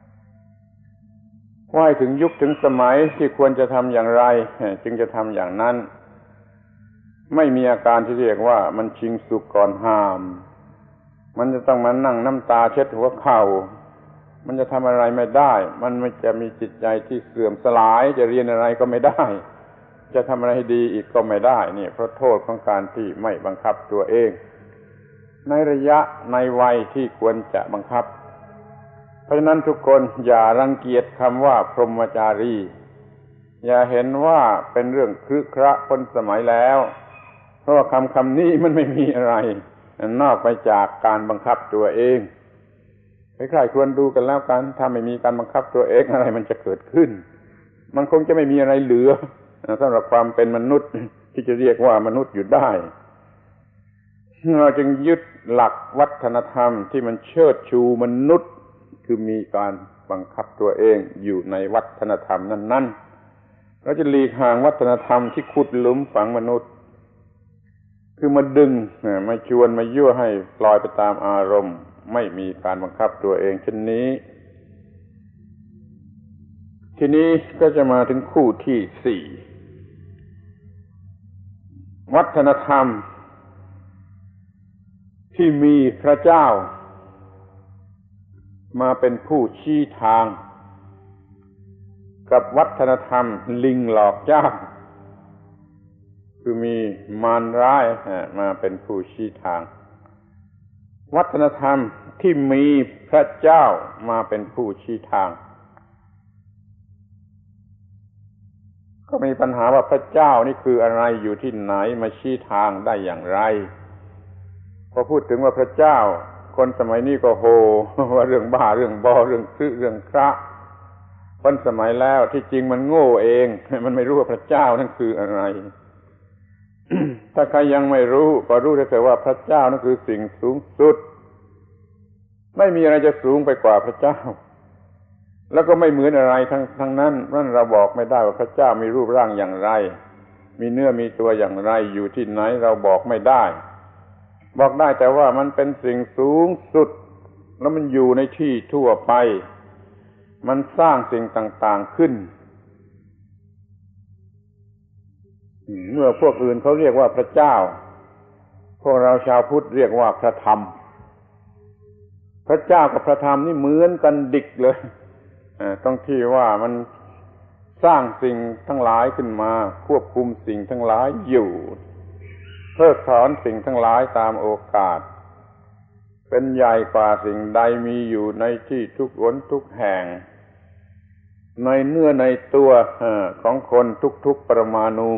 ว่าถึงยุคถึงสมัยที่ควรจะทำอย่างไรจึงจะทำอย่างนั้นไม่มีอาการที่เรียกว่ามันชิงสุกก่อนห้ามมันจะต้องมานั่งน้ำตาเช็ดหัวเข่ามันจะทำอะไรไม่ได้มันไม่จะมีจิตใจที่เสื่อมสลายจะเรียนอะไรก็ไม่ได้จะทำอะไรให้ดีอีกก็ไม่ได้นี่เพราะโทษของการที่ไม่บังคับตัวเองในระยะในวัยที่ควรจะบังคับเพราะฉะนั้นทุกคนอย่ารังเกียจคำว่าพรหมจารีอย่าเห็นว่าเป็นเรื่องครึขระพ้นสมัยแล้วเพราะว่าคำนี้มันไม่มีอะไรนอกไปจากการบังคับตัวเองใครๆควรดูกันแล้วกันถ้าไม่มีการบังคับตัวเองอะไรมันจะเกิดขึ้นมันคงจะไม่มีอะไรเหลือสำหรับความเป็นมนุษย์ที่จะเรียกว่ามนุษย์อยู่ได้เราจึงยึดหลักวัฒนธรรมที่มันเชิดชูมนุษย์คือมีการบังคับตัวเองอยู่ในวัฒนธรรมนั้นเราจะหลีกห่างวัฒนธรรมที่ขุดหลุมฝังมนุษย์คือมาดึงมาชวนมายั่วให้ปล่อยไปตามอารมณ์ไม่มีการบังคับตัวเองเช่นนี้ทีนี้ก็จะมาถึงคู่ที่สี่วัฒนธรรมที่มีพระเจ้ามาเป็นผู้ชี้ทางกับวัฒนธรรมลิงหลอกเจ้าคือมีมารร้ายมาเป็นผู้ชี้ทางวัฒนธรรมที่มีพระเจ้ามาเป็นผู้ชี้ทางก็มีปัญหาว่าพระเจ้านี่คืออะไรอยู่ที่ไหนมาชี้ทางได้อย่างไรพอพูดถึงว่าพระเจ้าคนสมัยนี้ก็โหว่าเรื่องบ้าเรื่องบอเรื่องซื้อเรื่องพระคนสมัยแล้วที่จริงมันโง่เองมันไม่รู้ว่าพระเจ้านั่นคืออะไร ถ้าใครยังไม่รู้ก็รู้ได้แต่ว่าพระเจ้านั่นคือสิ่งสูงสุดไม่มีอะไรจะสูงไปกว่าพระเจ้าแล้วก็ไม่เหมือนอะไรทั้งนั้นนั่นเราบอกไม่ได้ว่าพระเจ้ามีรูปร่างอย่างไรมีเนื้อมีตัวอย่างไรอยู่ที่ไหนเราบอกไม่ได้บอกได้แต่ว่ามันเป็นสิ่งสูงสุดแล้วมันอยู่ในที่ทั่วไปมันสร้างสิ่งต่างๆขึ้นเมื่อพวกอื่นเขาเรียกว่าพระเจ้าพวกเราชาวพุทธเรียกว่าพระธรรมพระเจ้ากับพระธรรมนี่เหมือนกันดิกเลยต้องที่ว่ามันสร้างสิ่งทั้งหลายขึ้นมาควบคุมสิ่งทั้งหลายอยู่เพิกถอนสิ่งทั้งหลายตามโอกาสเป็นใหญ่กว่าสิ่งใดมีอยู่ในที่ทุกหนทุกแห่งในเนื้อในตัวของคนทุกๆปรมาณู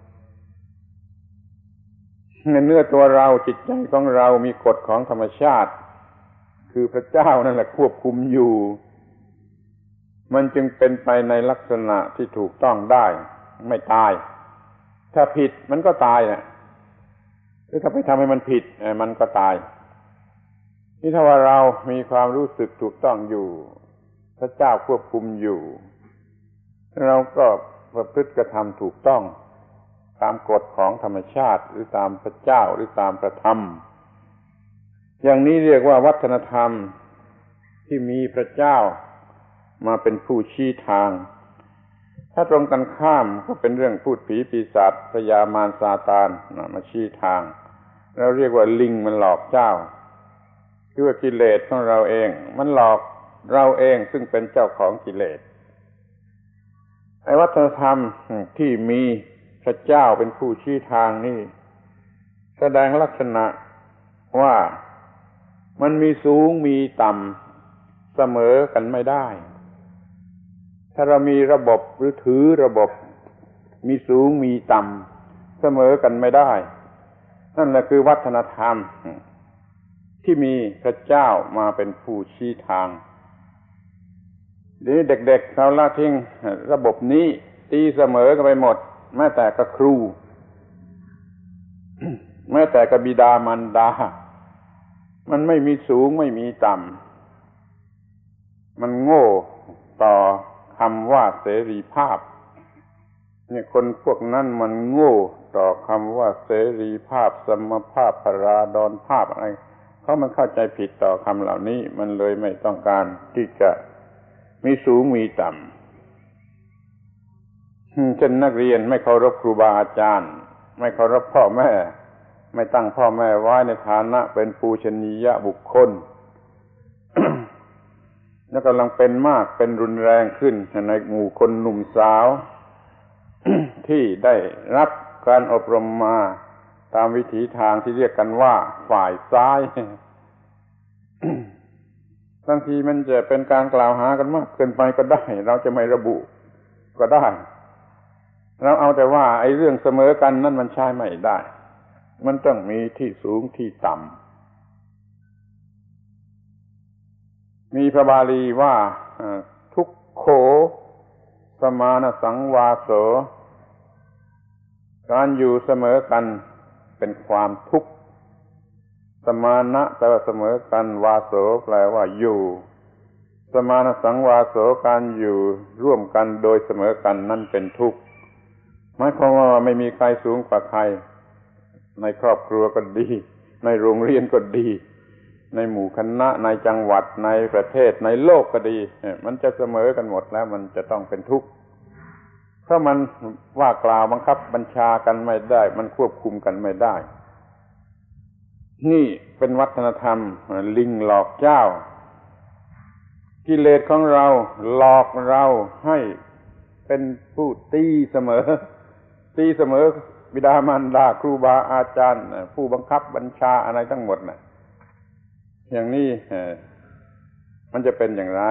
ในเนื้อตัวเราจิตใจของเรามีกฎของธรรมชาติคือพระเจ้านั่นแหละควบคุมอยู่มันจึงเป็นไปในลักษณะที่ถูกต้องได้ไม่ตายถ้าผิดมันก็ตายนะหรือถ้าไปทำให้มันผิดมันก็ตายนี่ถ้าว่าเรามีความรู้สึกถูกต้องอยู่พระเจ้าควบคุมอยู่เราก็ประพฤติกระทำถูกต้องตามกฎของธรรมชาติหรือตามพระเจ้าหรือตามพระธรรมอย่างนี้เรียกว่าวัฒนธรรมที่มีพระเจ้ามาเป็นผู้ชี้ทางถ้าตรงกันข้ามก็เป็นเรื่องพูดผีปีศาจพยามารซาตานมาชี้ทางเราเรียกว่าลิงมันหลอกเจ้าคือว่ากิเลสของเราเองมันหลอกเราเองซึ่งเป็นเจ้าของกิเลสไอ้วัฒนธรรมที่มีพระเจ้าเป็นผู้ชี้ทางนี่แสดงลักษณะว่ามันมีสูงมีต่ำเสมอกันไม่ได้ถ้าเรามีระบบหรือถือระบบมีสูงมีต่ำเสมอกันไม่ได้นั่นแหละคือวัฒนธรรมที่มีพระเจ้ามาเป็นผู้ชี้ทางเดี๋ยวเด็กๆเขาละทิ้งระบบนี้ตีเสมอกันไปหมดแม้แต่กับครู แม้แต่กับบิดามารดามันไม่มีสูงไม่มีต่ำมันโง่ต่อคำว่าเสรีภาพเนี่ยคนพวกนั้นมันโง่ต่อคำว่าเสรีภาพสมภาพพราดรภาพอะไรเขามันเข้าใจผิดต่อคำเหล่านี้มันเลยไม่ต้องการที่จะมีสูงมีต่ำเช่นนักเรียนไม่เคารพครูบาอาจารย์ไม่เคารพพ่อแม่ไม่ตั้งพ่อแม่ไว้ในฐานะเป็นปูชนียบุคคล และกำลังเป็นมากเป็นรุนแรงขึ้นในหมู่คนหนุ่มสาว ที่ได้รับการอบรมมาตามวิถีทางที่เรียกกันว่าฝ่ายซ้าย บางทีมันจะเป็นการกล่าวหากันมากเกินไปก็ได้เราจะไม่ระบุก็ได้เราเอาแต่ว่าไอ้เรื่องเสมอกันนั่นมันใช้ไม่ได้มันต้องมีที่สูงที่ต่ำมีพระบาลีว่าทุกโขสมานสังวาโสการอยู่เสมอกันเป็นความทุกข์สมานะแปลว่าเสมอกันวาโสแปลว่าอยู่สมานสังวาโสการอยู่ร่วมกันโดยเสมอกันนั่นเป็นทุกข์หมายความว่าไม่มีใครสูงกว่าใครในครอบครัวก็ดีในโรงเรียนก็ดีในหมู่คณะในจังหวัดในประเทศในโลกก็ดีมันจะเสมอกันหมดแล้วมันจะต้องเป็นทุกข์เพราะมันว่ากล่าวบังคับบัญชากันไม่ได้มันควบคุมกันไม่ได้นี่เป็นวัฒนธรรมลิงหลอกเจ้ากิเลสของเราหลอกเราให้เป็นผู้ตีเสมอบิดามารดาครูบาอาจารย์ผู้บังคับบัญชาอะไรทั้งหมดน่ะอย่างนี้มันจะเป็นอย่างไร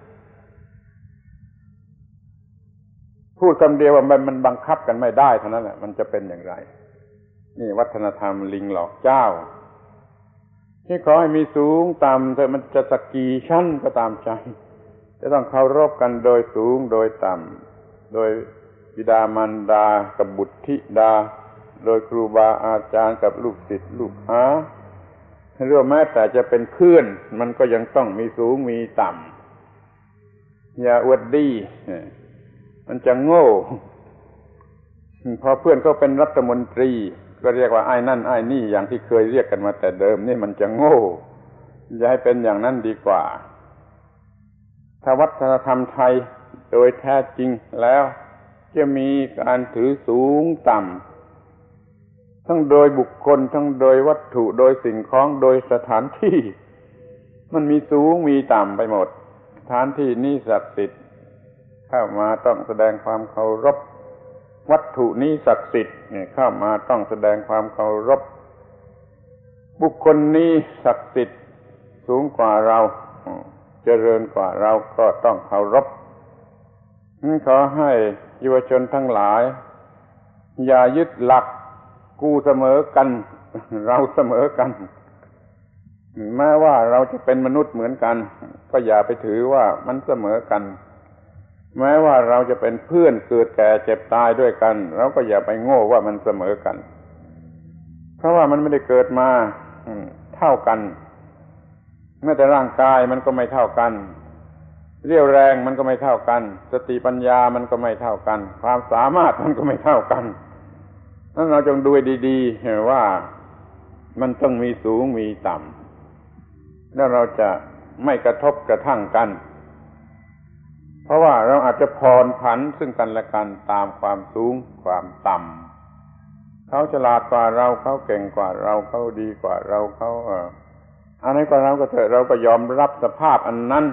พูดคำเดียวว่ามันบังคับกันไม่ได้เท่านั้นแหละมันจะเป็นอย่างไรนี่วัฒนธรรมลิงหลอกเจ้าที่ขอให้มีสูงต่ำแต่มันจะสักกี่ชั้นก็ตามใจจะต้องเคารพกันโดยสูงโดยต่ำโดยบิดามารดากับบุตรธิดาโดยครูบาอาจารย์กับลูกศิษย์ลูกหาหรือแม้แต่จะเป็นเพื่อนมันก็ยังต้องมีสูงมีต่ำอย่าอวดดีมันจะโง่พอเพื่อนเขาเป็นรัฐมนตรีก็เรียกว่าไอ้นั่นไอ้นี่อย่างที่เคยเรียกกันมาแต่เดิมนี่มันจะโง่อย่าให้เป็นอย่างนั้นดีกว่าถ้าวัฒนธรรมไทยโดยแท้จริงแล้วจะมีการถือสูงต่ำทั้งโดยบุคคลทั้งโดยวัตถุโดยสิ่งของโดยสถานที่มันมีสูงมีต่ำไปหมดสถานที่นี้ศักดิ์สิทธิ์เข้ามาต้องแสดงความเคารพวัตถุนี้ศักดิ์สิทธิ์เข้ามาต้องแสดงความเคารพบุคคลนี้ศักดิ์สิทธิ์สูงกว่าเราเจริญกว่าเราก็ต้องเคารพขอให้เยาวชนทั้งหลายอย่ายึดหลักกูเสมอกันเราเสมอกันแม้ว่าเราจะเป็นมนุษย์เหมือนกันก็อย่าไปถือว่ามันเสมอกันแม้ว่าเราจะเป็นเพื่อนเกิดแก่เจ็บตายด้วยกันเราก็อย่าไปโง่ว่ามันเสมอกันเพราะว่ามันไม่ได้เกิดมาเท่ากันแม้แต่ร่างกายมันก็ไม่เท่ากันเรี่ยวแรงมันก็ไม่เท่ากันสติปัญญามันก็ไม่เท่ากันความสามารถมันก็ไม่เท่ากันนั้นเราจงดูดีๆว่ามันต้องมีสูงมีต่ำแล้วเราจะไม่กระทบกระทั่งกันเพราะว่าเราอาจจะผ่อนผันซึ่งกันและกันตามความสูงความต่ำเขาฉลาดกว่าเราเขาเก่งกว่าเราเขาดีกว่าเราเขาอะไรกว่าเราก็เถอะเราก็ยอมรับสภาพอันนั้น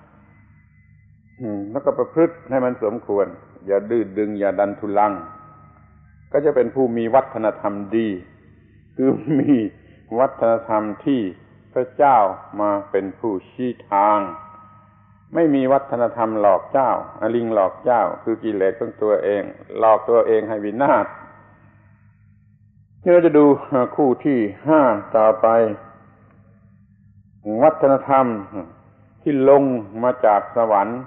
แล้วก็ประพฤติให้มันสมควรอย่าดื้อดึงอย่าดันทุลังก็จะเป็นผู้มีวัฒนธรรมดีคือมีวัฒนธรรมที่พระเจ้ามาเป็นผู้ชี้ทางไม่มีวัฒนธรรมหลอกเจ้าลิงหลอกเจ้าคือกิเลสของตัวเองหลอกตัวเองให้วินาศนี่เราจะดูคู่ที่5ต่อไปวัฒนธรรมที่ลงมาจากสวรรค์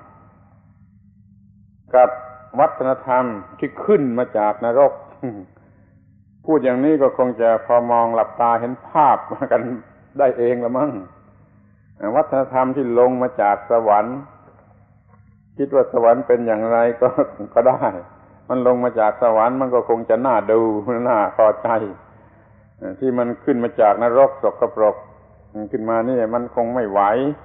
กับวัฒนธรรมที่ขึ้นมาจากนรกพูดอย่างนี้ก็คงจะพอมองหลับตาเห็นภาพกันได้เองละมั้งวัฒนธรรมที่ลงมาจากสวรรค์คิดว่าสวรรค์เป็นอย่างไรก็ได้มันลงมาจากสวรรค์มันก็คงจะน่าดูน่าพอใจที่มันขึ้นมาจากนรกสกปรกขึ้นมานี่มันคงไม่ไหว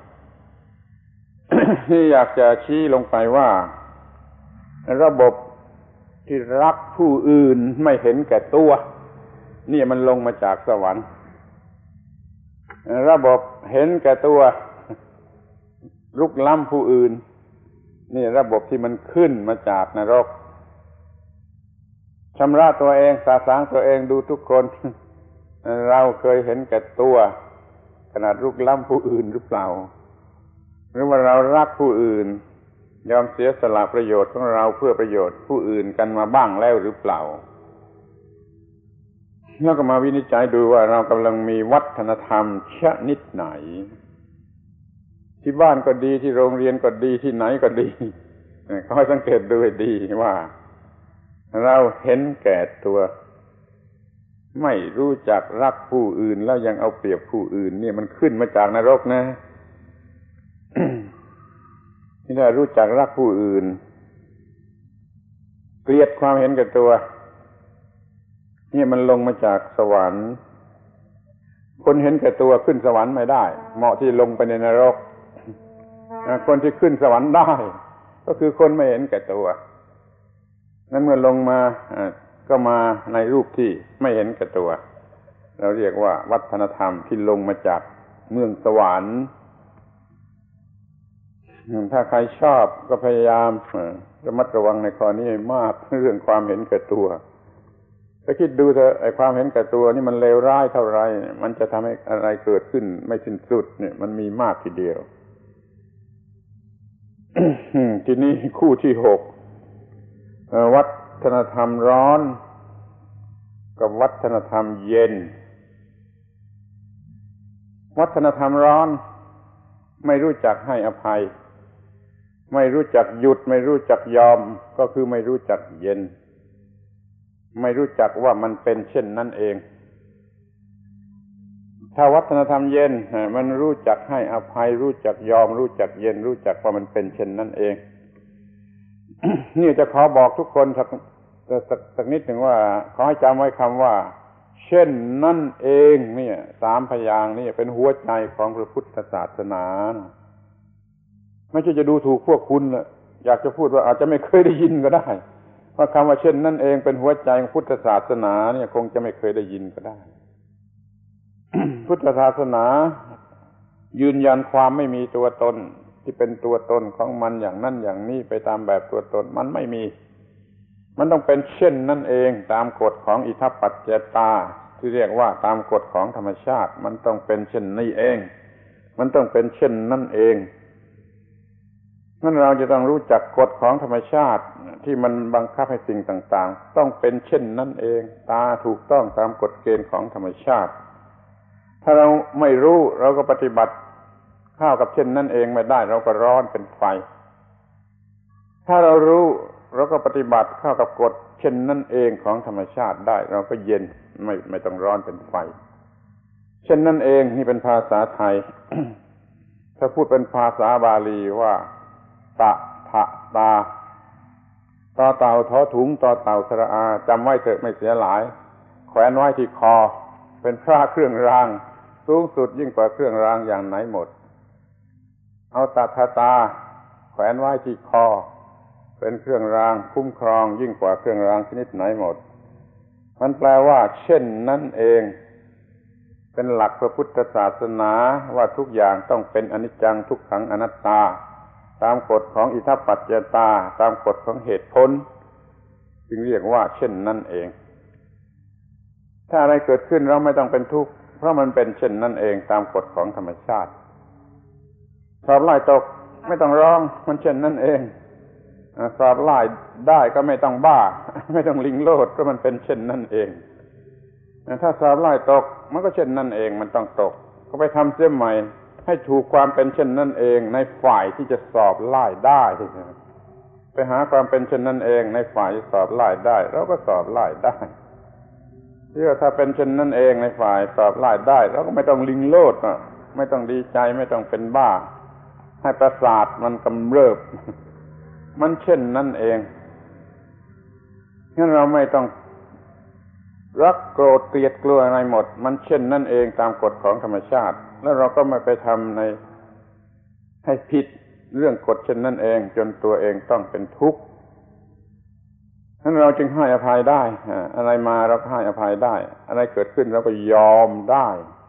ที่อยากจะชี้ลงไปว่าระบบที่รักผู้อื่นไม่เห็นแก่ตัวนี่มันลงมาจากสวรรค์ระบบเห็นแก่ตัวลุกล้ำผู้อื่นนี่ระบบที่มันขึ้นมาจากนรกชำระตัวเองสาสางตัวเองดูทุกคนเราเคยเห็นแก่ตัวขนาดลุกล้ำผู้อื่นหรือเปล่าหรือว่าเรารักผู้อื่นยอมเสียสละประโยชน์ของเราเพื่อประโยชน์ผู้อื่นกันมาบ้างแล้วหรือเปล่าแล้วก็มาวินิจฉัยดูว่าเรากำลังมีวัฒนธรรมชนิดไหนที่บ้านก็ดีที่โรงเรียนก็ดีที่ไหนก็ดีขอให้สังเกตดูให้ดีว่าเราเห็นแก่ตัวไม่รู้จักรักผู้อื่นแล้วยังเอาเปรียบผู้อื่นเนี่ยมันขึ้นมาจากนรกนะ ที่ถ้ารู้จักรักผู้อื่นเกลียดความเห็นแก่ตัวนี่มันลงมาจากสวรรค์คนเห็นแก่ตัวขึ้นสวรรค์ไม่ได้เหมาะที่ลงไปในนรกคนที่ขึ้นสวรรค์ได้ก็คือคนไม่เห็นแก่ตัวนั้นเมื่อลงมาก็มาในรูปที่ไม่เห็นแก่ตัวเราเรียกว่าวัฒนธรรมที่ลงมาจากเมืองสวรรค์ถ้าใครชอบก็พยายามระมัดระวังในข้อนี้มากเรื่องความเห็นแก่ตัวไปคิดดูเถอะไอ้ความเห็นแก่ตัวนี่มันเลวร้ายเท่าไรมันจะทำให้อะไรเกิดขึ้นไม่สิ้นสุดเนี่ยมันมีมากทีเดียว ทีนี้คู่ที่6วัฒนธรรมร้อนกับวัฒนธรรมเย็นวัฒนธรรมร้อนไม่รู้จักให้อภัยไม่รู้จักหยุดไม่รู้จักยอมก็คือไม่รู้จักเย็นไม่รู้จักว่ามันเป็นเช่นนั้นเองถ้าวัฒนธรรมเย็นมันรู้จักให้อภัยรู้จักยอมรู้จักเย็นรู้จักว่ามันเป็นเช่นนั้นเอง นี่จะขอบอกทุกคนสักนิดหนึ่งว่าขอให้จำไว้คำว่าเช่นนั่นเองเนี่ย3พยางค์นี่เป็นหัวใจของพระพุทธศาสนาไม่ใช่จะดูถูกพวกคุณอยากจะพูดว่าอาจจะไม่เคยได้ยินก็ได้เพราะคำว่าเช่นนั่นเองเป็นหัวใจของพุทธศาสนาเนี่ยคงจะไม่เคยได้ยินก็ได้ พุทธศาสนายืนยันความไม่มีตัวตนที่เป็นตัวตนของมันอย่างนั้นอย่างนี้ไปตามแบบตัวตนมันไม่มีมันต้องเป็นเช่นนั่นเองตามกฎของอิทัปปัจจตาที่เรียกว่าตามกฎของธรรมชาติมันต้องเป็นเช่นนี้เองมันต้องเป็นเช่นนั่นเองนั่นเราจะต้องรู้จักกฎของธรรมชาติที่มันบังคับให้สิ่งต่างๆต้องเป็นเช่นนั่นเองตาถูกต้องตามกฎเกณฑ์ของธรรมชาติถ้าเราไม่รู้เราก็ปฏิบัติเข้ากับเช่นนั่นเองไม่ได้เราก็ร้อนเป็นไฟถ้าเรารู้เราก็ปฏิบัติเข้ากับกฎเช่นนั่นเองของธรรมชาติได้เราก็เย็นไม่ต้องร้อนเป็นไฟเช่นนั่นเองนี่เป็นภาษาไทย ถ้าพูดเป็นภาษาบาลีว่าตะทะตาต่อเต่าทอถุงต่อเต่าสระอาจำไว้เถอะไม่เสียหลายแขวนไว้ที่คอเป็นพระเครื่องรางสูงสุดยิ่งกว่าเครื่องรางอย่างไหนหมดเอาตะทะตาแขวนไว้ที่คอเป็นเครื่องรางคุ้มครองยิ่งกว่าเครื่องรางชนิดไหนหมดมันแปลว่าเช่นนั้นเองเป็นหลักพระพุทธศาสนาว่าทุกอย่างต้องเป็นอนิจจังทุกขังอนัตตาตามกฎของอิทัปปัจจตาตามกฎของเหตุผลจึงเรียกว่าเช่นนั้นเองถ้าอะไรเกิดขึ้นเราไม่ต้องเป็นทุกข์เพราะมันเป็นเช่นนั้นเองตามกฎของธรรมชาติสอบไล่ตกไม่ต้องร้องมันเช่นนั้นเองสอบไล่ได้ก็ไม่ต้องบ้าไม่ต้องลิงโลดเพราะมันเป็นเช่นนั้นเองถ้าสอบไล่ตกมันก็เช่นนั้นเองมันต้องตกก็ไปทำเสียใหม่ให้ถูกความเป็นเช่นนั้นเองในฝ่ายที่จะสอบไล่ได้ไปหาความเป็นเช่นนั้นเองในฝ่ายที่สอบไล่ได้เราก็สอบไล่ได้ถ้าเป็นเช่นนั้นเองในฝ่ายสอบไล่ได้เราก็ไม่ต้องลิงโลดไม่ต้องดีใจไม่ต้องเป็นบ้าให้ประสาทมันกำเริบมันเช่นนั้นเองงั้นเราไม่ต้องรักโกรธเกลียดกลัวอะไรหมดมันเช่นนั่นเองตามกฎของธรรมชาติแล้วเราก็ไม่ไปทำให้ผิดเรื่องกฎเช่นนั่นเองจนตัวเองต้องเป็นทุกข์นั้นเราจึงให้อภัยได้อะไรมาเราก็ให้อภัยได้อะไรเกิดขึ้นเราก็ยอมได้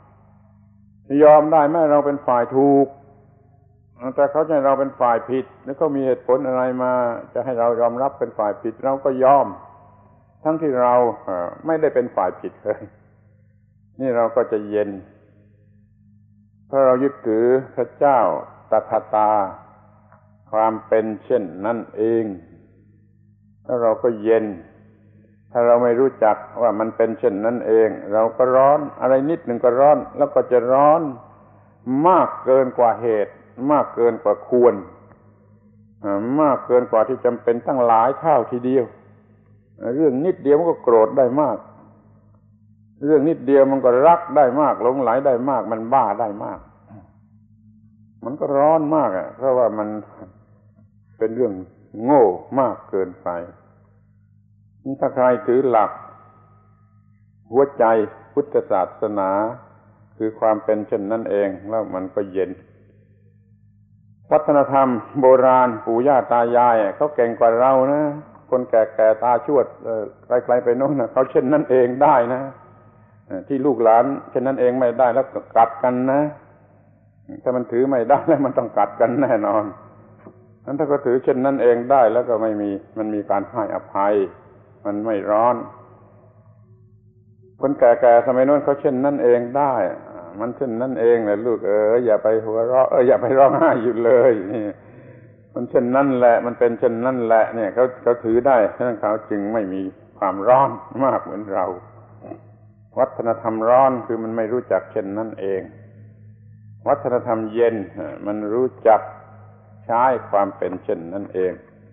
แม้เราเป็นฝ่ายถูกแต่เขาจะให้เราเป็นฝ่ายผิดแล้วเขามีเหตุผลอะไรมาจะให้เรายอมรับเป็นฝ่ายผิดเราก็ยอมทั้งที่เราไม่ได้เป็นฝ่ายผิดเลยนี่เราก็จะเย็นเพราะเรายึดถือพระเจ้าตถาตาความเป็นเช่นนั้นเองแล้วเราก็เย็นถ้าเราไม่รู้จักว่ามันเป็นเช่นนั้นเองเราก็ร้อนอะไรนิดหนึ่งก็ร้อนแล้วก็จะร้อนมากเกินกว่าเหตุมากเกินกว่าควรมากเกินกว่าที่จำเป็นตั้งหลายเท่าทีเดียวเรื่องนิดเดียวมันก็โกรธได้มากเรื่องนิดเดียวมันก็รักได้มากหลงไหลได้มากมันบ้าได้มากมันก็ร้อนมากเพราะว่ามันเป็นเรื่องโง่มากเกินไปถ้าใครถือหลักหัวใจพุทธศาสนาคือความเป็นเช่นนั้นเองแล้วมันก็เย็นวัฒนธรรมโบราณปู่ย่าตายายเขาเก่งกว่าเรานะคนแก่ๆตาชวดไกลๆไปโน่นนะเขาเช่นนั้นเองได้นะที่ลูกหลานเช่นนั้นเองไม่ได้แล้วก็กัดกันนะถ้ามันถือไม่ได้แล้วมันต้องกัดกันแน่นอนนั้นถ้าเขาถือเช่นนั้นเองได้แล้วก็มันมีการให้อภัยมันไม่ร้อนคนแก่ๆสมัยโน้นเขาเช่นนั้นเองได้มันเช่นนั้นเองแหละลูกอย่าไปหัวเราะอย่าไปร้องไห้อยู่เลยนี่มันเช่นนั้นแหละมันเป็นเช่นนั้นแหละเนี่ยเขาถือได้ฉะนั้นเขาจึงไม่มีความร้อนมากเหมือนเราวัฒนธรรมร้อนคือมันไม่รู้จักเช่นนั้นเองวัฒนธรรมเย็นมันรู้จักใช้ความเป็นเช่นนั้นเอง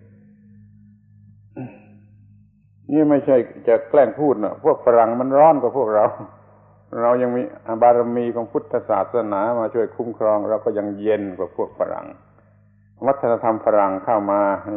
นี่ไม่ใช่จะแกล้งพูดนะพวกฝรั่งมันร้อนกว่าพวกเรายังมีบารมีของพุทธศาสนามาช่วยคุ้มครองเราก็ยังเย็นกว่าพวกฝรั่งวัฒนธรรมฝรั่งเข้ามา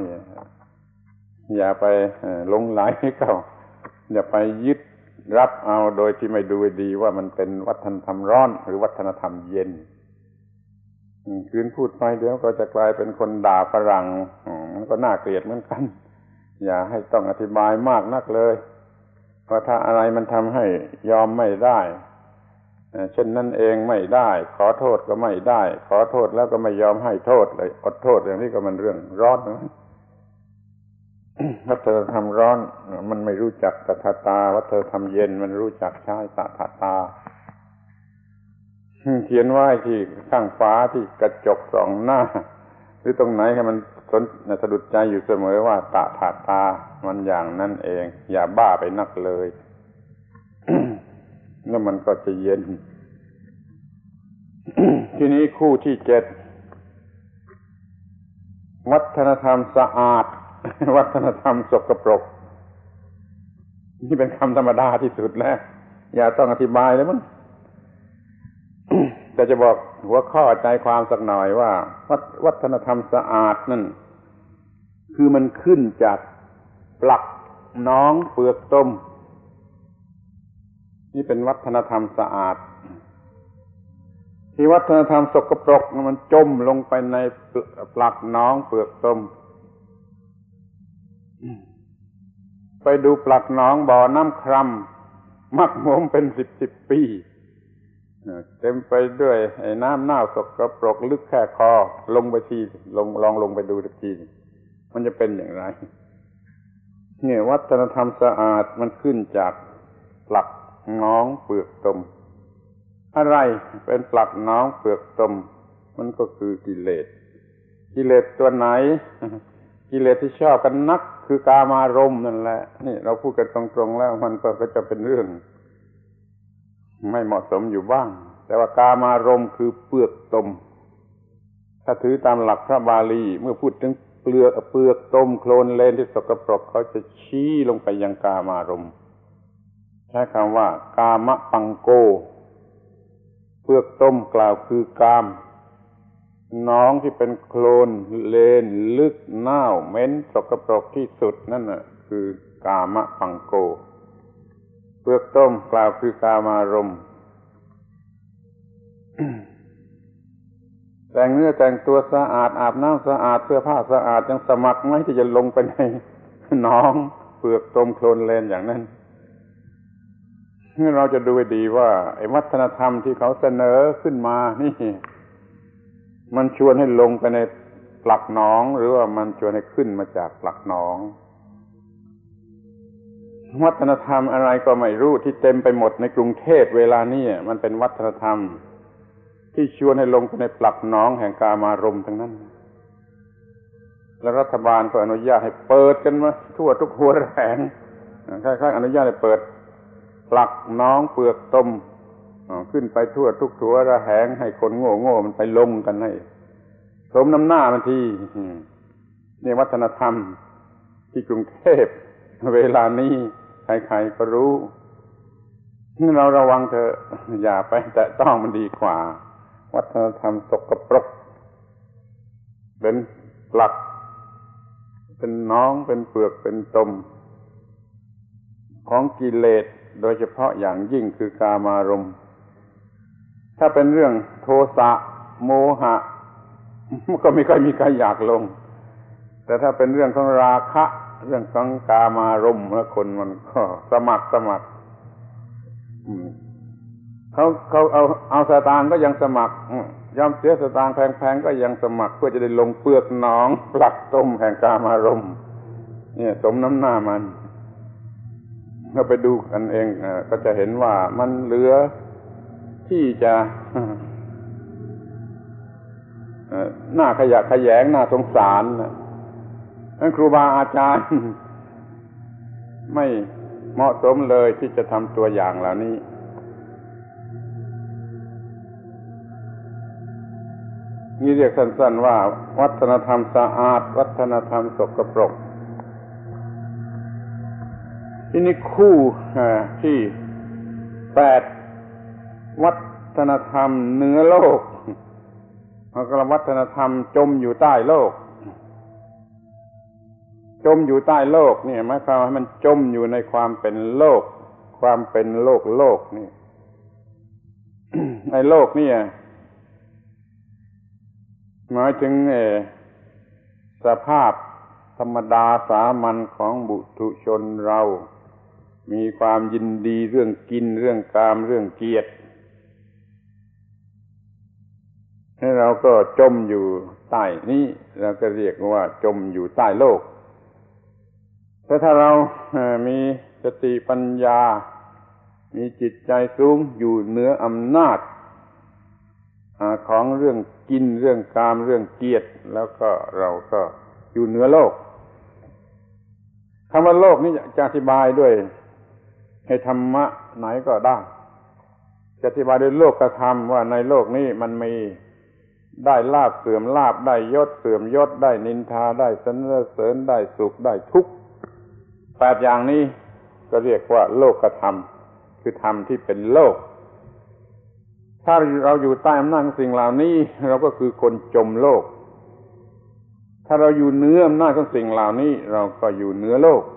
อย่าไปหลงไหลเขาอย่าไปยึดรับเอาโดยที่ไม่ดูดีว่ามันเป็นวัฒนธรรมร้อนหรือวัฒนธรรมเย็นคืนพูดไปเดี๋ยวก็จะกลายเป็นคนด่าฝรั่งมันก็น่าเกลียดเหมือนกันอย่าให้ต้องอธิบายมากนักเลยเพราะถ้าอะไรมันทำให้ยอมไม่ได้เช่นนั้นเองไม่ได้ขอโทษก็ไม่ได้ขอโทษแล้วก็ไม่ยอมให้โทษเลยอดโทษอย่างนี้ก็มันเรื่องร้อนนะวัฒนธรรมร้อนมันไม่รู้จักตถาตาวัฒนธรรมเย็นมันรู้จักใช้ตถาตาเขียนไว้ที่ข้างฝาที่กระจกสองหน้าหรือตรงไหนให้มันสะดุดใจอยู่เสมอว่าตถาตามันอย่างนั้นเองอย่าบ้าไปนักเลย แล้วมันก็จะเย็น ทีนี้คู่ที่7วัฒนธรรมสะอาด วัฒนธรรมสกปรกนี่เป็นคำธรรมดาที่สุดแล้วอย่าต้องอธิบายเลยมั้ง แต่จะบอกหัวข้อใจความสักหน่อยว่าวัฒนธรรมสะอาดนั่นคือมันขึ้นจากปลักน้องเปลือกต้มนี่เป็นวัฒนธรรมสะอาดที่วัฒนธรรมสกปรกมันจมลงไปในปลักน้องเปลือกต้มไปดูปลักน้องบ่อน้ำคร่ำมักหมมเป็น10 ปีเต็มไปด้วยไอ้น้ำเน่าสกปรกลึกแค่คอลงไปทีลองลงไปดูทีมันจะเป็นอย่างไรเนี่ยวัฒนธรรมสะอาดมันขึ้นจากปลักน้องเปลือกตมอะไรเป็นปลักน้องเปลือกตมมันก็คือกิเลสตัวไหนกิเลสที่ชอบกันนักคือกามารมณ์นั่นแหละนี่เราพูดกันตรงๆแล้วมันก็จะเป็นเรื่องไม่เหมาะสมอยู่บ้างแต่ว่ากามารมณ์คือเปลือกตมถ้าถือตามหลักพระบาลีเมื่อพูดถึงเปลือกตมโคลนเลนที่สกปรกเขาจะชี้ลงไปยังกามารมณ์ใช้คำว่ากามปังโกเปลือกตมกล่าวคือกามน้องที่เป็นโคลนเลนลึกเน่าเหม็นสกปรกที่สุดนั่นน่ะคือกามปังโกเปลือกต้มกล่าวคือกามารมณ์ แต่งเนื้อแต่งตัวสะอาดอาบน้ำสะอาดเสื้อผ้าสะอาดยังสมัครไหมที่จะลงไปในน้องเปลือกต้มโคลนเลนอย่างนั้นนี่เราจะดูให้ดีว่าไอ้วัฒนธรรมที่เขาเสนอขึ้นมานี่มันชวนให้ลงไปในปลักหนองหรือว่ามันชวนให้ขึ้นมาจากปลักหนองวัฒนธรรมอะไรก็ไม่รู้ที่เต็มไปหมดในกรุงเทพเวลานี้มันเป็นวัฒนธรรมที่ชวนให้ลงไปในปลักหนองแห่งกามารมณ์ทั้งนั้นแล้วรัฐบาลก็อนุญาตให้เปิดกันมาทั่วทุกหัวระแหงคล้ายๆอนุญาตให้เปิดปลักหนองเปลือกต้มขึ้นไปทั่วทุกหัวระแหงให้คนโง่ๆมันไปลงกันให้สมน้ำหน้ามันทีนี่วัฒนธรรมที่กรุงเทพเวลานี้ใครๆก็รู้นี่เราระวังเถอะอย่าไปแตะต้องมันดีกว่าวัฒนธรรมสกปรกเป็นปลักเป็นน้องเป็นเปลือกเป็นตมของกิเลสโดยเฉพาะอย่างยิ่งคือกามารมณ์ถ้าเป็นเรื่องโทสะโมหะก็ไม่ค่อยมีใครอยากลงแต่ถ้าเป็นเรื่องของราคะเรื่องของกามารมณ์แล้วคนมันก็สมัครเขาเอาสตางค์ก็ยังสมัครยอมเสียสตางค์แพงๆก็ยังสมัครเพื่อจะได้ลงเปลือกหนองปลักต้มแห่งกามารมณ์เนี่ยสมน้ำหน้ามันเราไปดูกันเองก็จะเห็นว่ามันเหลือที่จะหน้าขยะแขยงหน้าสงสารนั้นครูบาอาจารย์ไม่เหมาะสมเลยที่จะทำตัวอย่างเหล่านี้นี่เรียกสั้นๆว่าวัฒนธรรมสะอาดวัฒนธรรมสกปรกที่นี่คู่ที่8วัฒนธรรมเหนือโลกวัฒนธรรมจมอยู่ใต้โลกจมอยู่ใต้โลกนี่หมายความว่ามันจมอยู่ในความเป็นโลกความเป็นโลกนี่ ในโลกนี่หมายถึงสภาพธรรมดาสามัญของบุถุชนเรามีความยินดีเรื่องกินเรื่องกามเรื่องเกียรติให้เราก็จมอยู่ใต้นี้เราก็เรียกว่าจมอยู่ใต้โลกแต่ถ้าเรามีสติปัญญามีจิตใจสูงอยู่เหนืออำนาจของเรื่องกินเรื่องกามเรื่องเกียรติแล้วก็เราก็อยู่เหนือโลกคำว่าโลกนี้จะอธิบายด้วยให้ธรรมะไหนก็ได้จะอธิบายด้วยโลกธรรมว่าในโลกนี้มันมีได้ลาภเสื่อมลาภได้ยศเสื่อมยศได้นินทาได้สรรเสริญได้สุขได้ทุกข์8อย่างนี้ก็เรียกว่าโลกธรรมคือธรรมที่เป็นโลกถ้าเราอยู่ใต้อำนาจของสิ่งเหล่านี้เราก็คือคนจมโลกถ้าเราอยู่เหนืออำนาจของสิ่งเหล่านี้เราก็อยู่เหนือโลก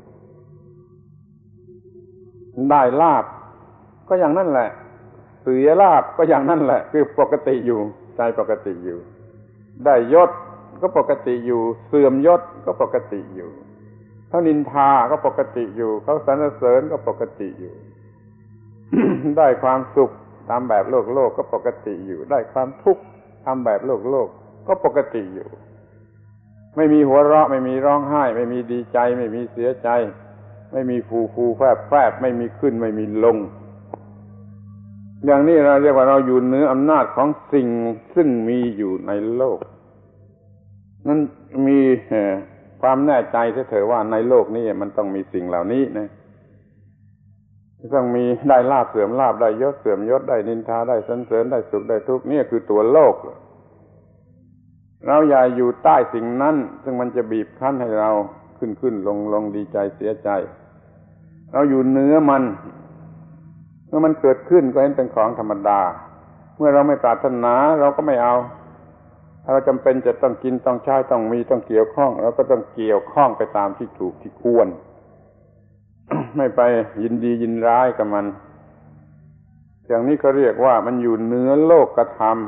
ได้ลาภก็อย่างนั้นแหละเสียลาภก็อย่างนั้นแหละคือปกติอยู่ใจปกติอยู่ได้ยศก็ปกติอยู่เสื่อมยศก็ปกติอยู่เขานินทาก็ปกติอยู่เขาสรรเสริญก็ปกติอยู่ ได้ความสุขตามแบบโลกก็ปกติอยู่ได้ความทุกข์ตามแบบโลกก็ปกติอยู่ไม่มีหัวเราะไม่มีร้องไห้ไม่มีดีใจไม่มีเสียใจไม่มีฟูแฟบไม่มีขึ้นไม่มีลงอย่างนี้เราเรียกว่าเราอยู่เหนืออำนาจของสิ่งซึ่งมีอยู่ในโลกนั้นมีความแน่ใจเถอะว่าในโลกนี้มันต้องมีสิ่งเหล่านี้นะต้องมีได้ลาภเสื่อมลาภได้ยศเสื่อมยศได้นินทาได้สรรเสริญได้สุขได้ทุกข์นี่คือตัวโลกเราอย่าอยู่ใต้สิ่งนั้นซึ่งมันจะบีบคั้นให้เราขึ้นลงดีใจเสียใจเราอยู่เหนือมันเมื่อมันเกิดขึ้นก็เห็นเป็นของธรรมดาเมื่อเราไม่ปรารถนาเราก็ไม่เอาถ้าเราจำเป็นจะต้องกินต้องใช้ต้องมีต้องเกี่ยวข้องเราก็ต้องเกี่ยวข้องไปตามที่ถูกที่ควร ไม่ไปยินดียินร้ายกับมันอย่างนี้เขาเรียกว่ามันอยู่เหนือโลกธรรม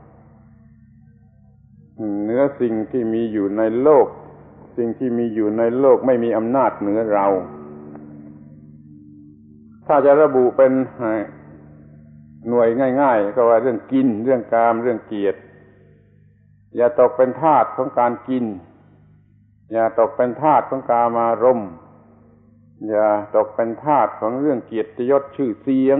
เหนือสิ่งที่มีอยู่ในโลกสิ่งที่มีอยู่ในโลกไม่มีอำนาจเหนือเราถ้าจะระบุเป็นหน่วยง่ายๆก็ว่าเรื่องกินเรื่องกามเรื่องเกียรติอย่าตกเป็นทาสของการกินอย่าตกเป็นทาสของกามารมณ์อย่าตกเป็นทาสของเรื่องเกียรติยศชื่อเสียง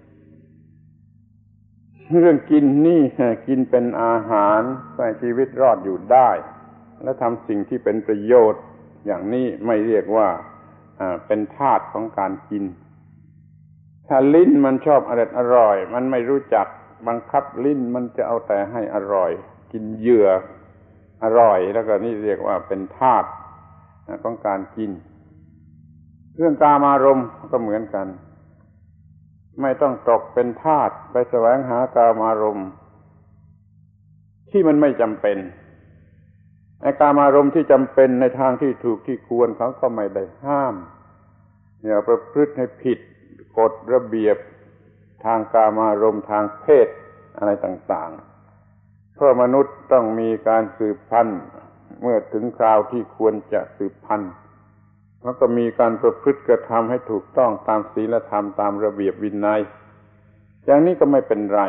เรื่องกินนี่กินเป็นอาหารให้ชีวิตรอดอยู่ได้และทำสิ่งที่เป็นประโยชน์อย่างนี้ไม่เรียกว่าเป็นทาสของการกินถ้าลิ้นมันชอบอร่อยมันไม่รู้จักบังคับลิ้นมันจะเอาแต่ให้อร่อยกินเหยื่ออร่อยแล้วก็นี่เรียกว่าเป็นทาสของการกินเรื่องกามารมณ์ก็เหมือนกันไม่ต้องตกเป็นทาสไปแสวงหากามารมณ์ที่มันไม่จำเป็นไอ้กามารมณ์ที่จำเป็นในทางที่ถูกที่ควรเขาก็ไม่ได้ห้ามอย่าประพฤติให้ผิดกฎระเบียบทางกามารมณ์ทางเพศอะไรต่างๆเพราะมนุษย์ต้องมีการสืบพันธุ์เมื่อถึงคราวที่ควรจะสืบพันธุ์แล้วก็มีการประพฤติกระทำให้ถูกต้องตามศีลธรรมตามระเบียบวินัยอย่างนี้ก็ไม่เป็นไร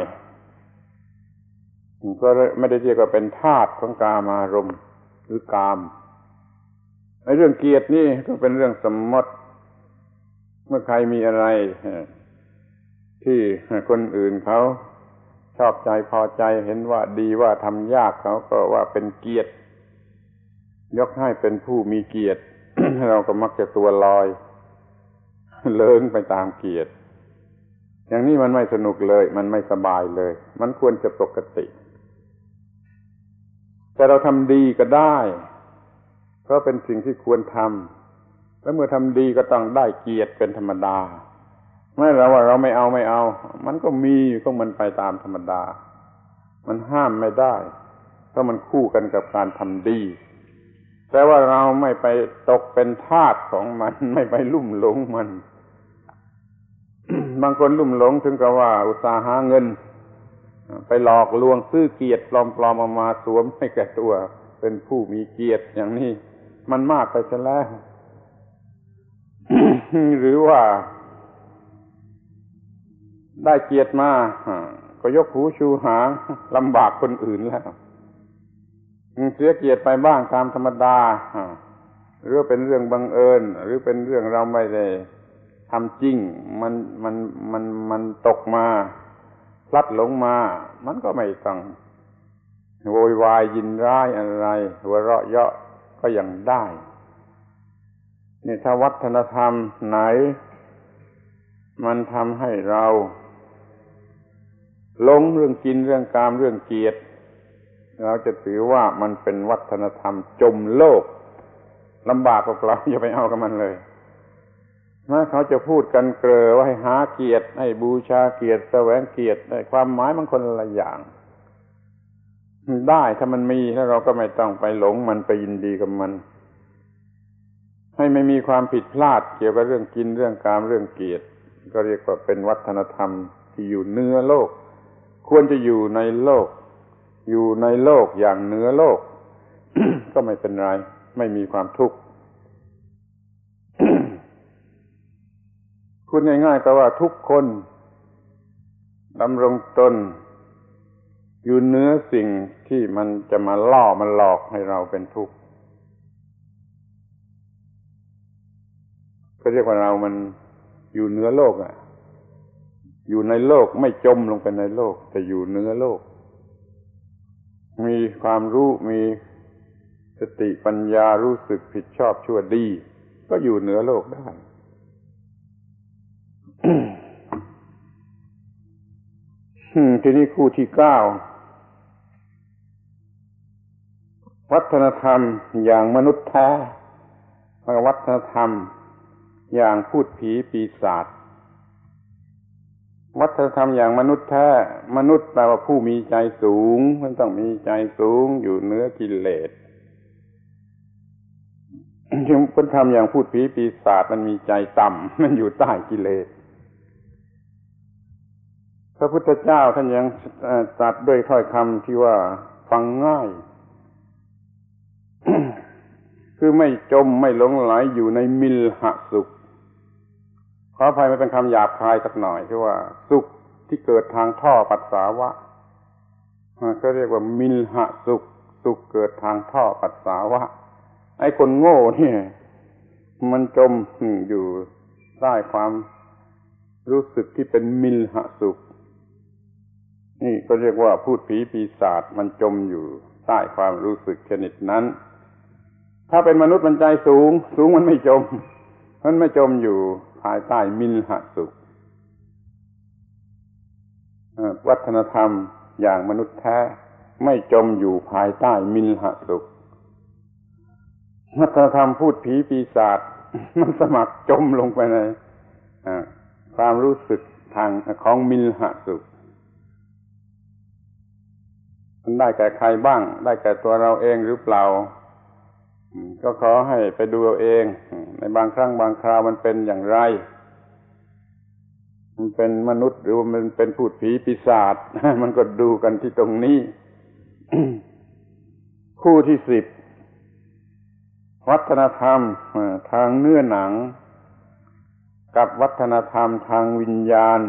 ก็ไม่ได้เรียกว่าเป็นทาสของกามารมณ์หรือกามในเรื่องเกียรตินี่ก็เป็นเรื่องสมมติเมื่อใครมีอะไรที่คนอื่นเขาชอบใจพอใจเห็นว่าดีว่าทำยากเขาก็ว่าเป็นเกียรติยกให้เป็นผู้มีเกียรติ เราก็มักจะตัวลอยเลิงไปตามเกียรติอย่างนี้มันไม่สนุกเลยมันไม่สบายเลยมันควรจะปกติแต่เราทำดีก็ได้เพราะเป็นสิ่งที่ควรทำแล้วเมื่อทำดีก็ต้องได้เกียรติเป็นธรรมดาไม่เราว่าเราไม่เอามันก็มีของมันไปตามธรรมดามันห้ามไม่ได้เพราะมันคู่กันกับการทำดีแต่ว่าเราไม่ไปตกเป็นทาสของมันไม่ไปลุ่มหลงมัน บางคนลุ่มหลงถึงกับว่าอุตส่าห์หาเงินไปหลอกลวงซื้อเกียรติปลอมๆเอามาสวมให้แก่ตัวเป็นผู้มีเกียรติอย่างนี้มันมากไปซะแล้ว หรือว่าได้เกียรติมาก็ยกหูชูหางลำบากคนอื่นแล้วเสียเกียรติไปบ้างตามธรรมดาหรือเป็นเรื่องบังเอิญหรือเป็นเรื่องเราไม่ได้ทำจริงมันตกมาพลัดหลงมามันก็ไม่ต้องโวยวายยินร้ายอะไรหัวเราะเยาะก็ยังได้นี่ถ้าวัฒนธรรมไหนมันทำให้เราหลงเรื่องกินเรื่องกามเรื่องเกียรติเราจะถือว่ามันเป็นวัฒนธรรมจมโลกลำบากพวกเราอย่าไปเอากับมันเลยเขาจะพูดกันเกลอว่าให้หาเกียรติให้บูชาเกียรติแสวงเกียรติได้ความหมายมันคนละอย่างได้ถ้ามันมีแล้วเราก็ไม่ต้องไปหลงมันไปยินดีกับมันให้ไม่มีความผิดพลาดเกี่ยวกับเรื่องกินเรื่องกามเรื่องเกียรติก็เรียกว่าเป็นวัฒนธรรมที่อยู่เหนือโลกควรจะอยู่ในโลกอย่างเหนือโลก ก็ไม่เป็นไรไม่มีความทุกข์ พูดง่ายๆก็ว่าทุกคนดำรงตนอยู่เหนือสิ่งที่มันจะมาล่อมาหลอกให้เราเป็นทุกข์ก็เรียกว่าเรามันอยู่เหนือโลกอยู่ในโลกไม่จมลงไปในโลกแต่อยู่เหนือโลกมีความรู้มีสติปัญญารู้สึกผิดชอบชั่วดีก็อยู่เหนือโลกได้ ทีนี้คู่ที่9วัฒนธรรมอย่างมนุษย์แท้และวัฒนธรรมอย่างพูดผีปีศาจวัฒนธรรมอย่างมนุษย์แท้มนุษย์แปลว่าผู้มีใจสูงมันต้องมีใจสูงอยู่เหนือกิเลสวัฒนธรรมอย่างพูดผีปีศาจมันมีใจต่ำมันอยู่ใต้กิเลสพระพุทธเจ้าท่านยังตรัสด้วยถ้อยคำที่ว่าฟังง่าย คือไม่จมไม่หลงไหลอยู่ในมิลหะสุขขออภัยไม่เป็นคำหยาบคายสักหน่อยคือว่าสุขที่เกิดทางท่อปัสสาวะก็เรียกว่ามิลหะสุขเกิดทางท่อปัสสาวะไอ้คนโง่เนี่ยมันจมอยู่ใต้ความรู้สึกที่เป็นมิลหะสุขนี่ก็เรียกว่าพูดผีปีศาจมันจมอยู่ใต้ความรู้สึกชนิดนั้นถ้าเป็นมนุษย์มันใจสูงมันไม่จมอยู่ภายใต้มิลหะสุขวัฒนธรรมอย่างมนุษย์แท้ไม่จมอยู่ภายใต้มิลหะสุขวัฒนธรรมพูดผีปีศาจมันสมัครจมลงไปในความรู้สึกทางของมิลหะสุขมันได้แก่ใครบ้างได้แก่ตัวเราเองหรือเปล่าก็ขอให้ไปดูเอาเองในบางครั้งบางคราวมันเป็นอย่างไรมันเป็นมนุษย์หรือว่ามันเป็นพูดผีปีศาจ มันก็ดูกันที่ตรงนี้ คู่ที่10วัฒนธรรมทางเนื้อหนังกับวัฒนธรรมทางวิญญาณ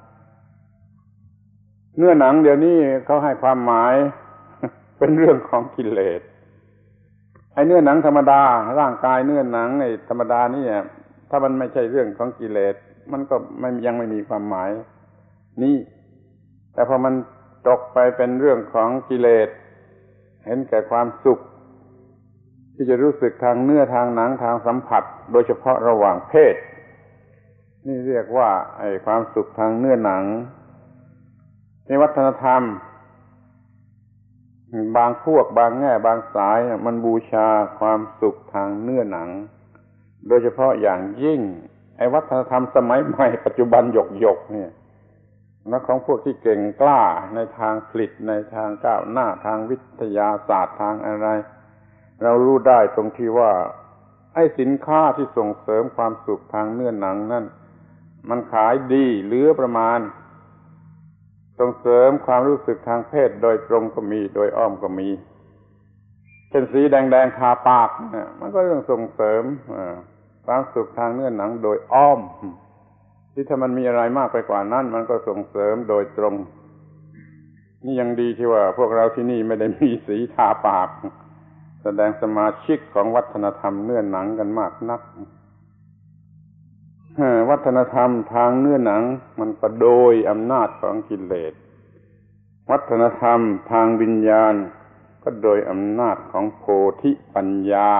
เนื้อหนังเดี๋ยวนี้เขาให้ความหมาย เป็นเรื่องของกิเลสไอ้เนื้อหนังธรรมดาร่างกายเนื้อหนังไอ้ธรรมดานี่ถ้ามันไม่ใช่เรื่องของกิเลสมันก็ยังไม่มีความหมายนี่แต่พอมันตกไปเป็นเรื่องของกิเลสเห็นแก่ความสุขที่จะรู้สึกทางเนื้อทางหนังทางสัมผัสโดยเฉพาะระหว่างเพศนี่เรียกว่าไอ้ความสุขทางเนื้อหนังในวัฒนธรรมบางพวกบางแง่บางสายมันบูชาความสุขทางเนื้อหนังโดยเฉพาะอย่างยิ่งไอ้วัฒนธรรมสมัยใหม่ปัจจุบันหยกเนี่ยนักของพวกที่เก่งกล้าในทางผลิตในทางก้าวหน้าทางวิทยาศาสตร์ทางอะไรเรารู้ได้ตรงที่ว่าไอ้สินค้าที่ส่งเสริมความสุขทางเนื้อหนังนั่นมันขายดีเหลือประมาณส่งเสริมความรู้สึกทางเพศโดยตรงก็มีโดยอ้อมก็มีเช่นสีแดงๆทาปากมันก็เรื่องส่งเสริมความสุขทางเนื้อหนังโดยอ้อมที่ถ้ามันมีอะไรมากไปกว่านั้นมันก็ส่งเสริมโดยตรงนี่ยังดีที่ว่าพวกเราที่นี่ไม่ได้มีสีทาปากแสดงสมาชิกของวัฒนธรรมเนื้อหนังกันมากนักวัฒนธรรมทางเนื้อหนังมันก็โดยอำนาจของกิเลสวัฒนธรรมทางวิญญาณก็โดยอำนาจของโพธิปัญญา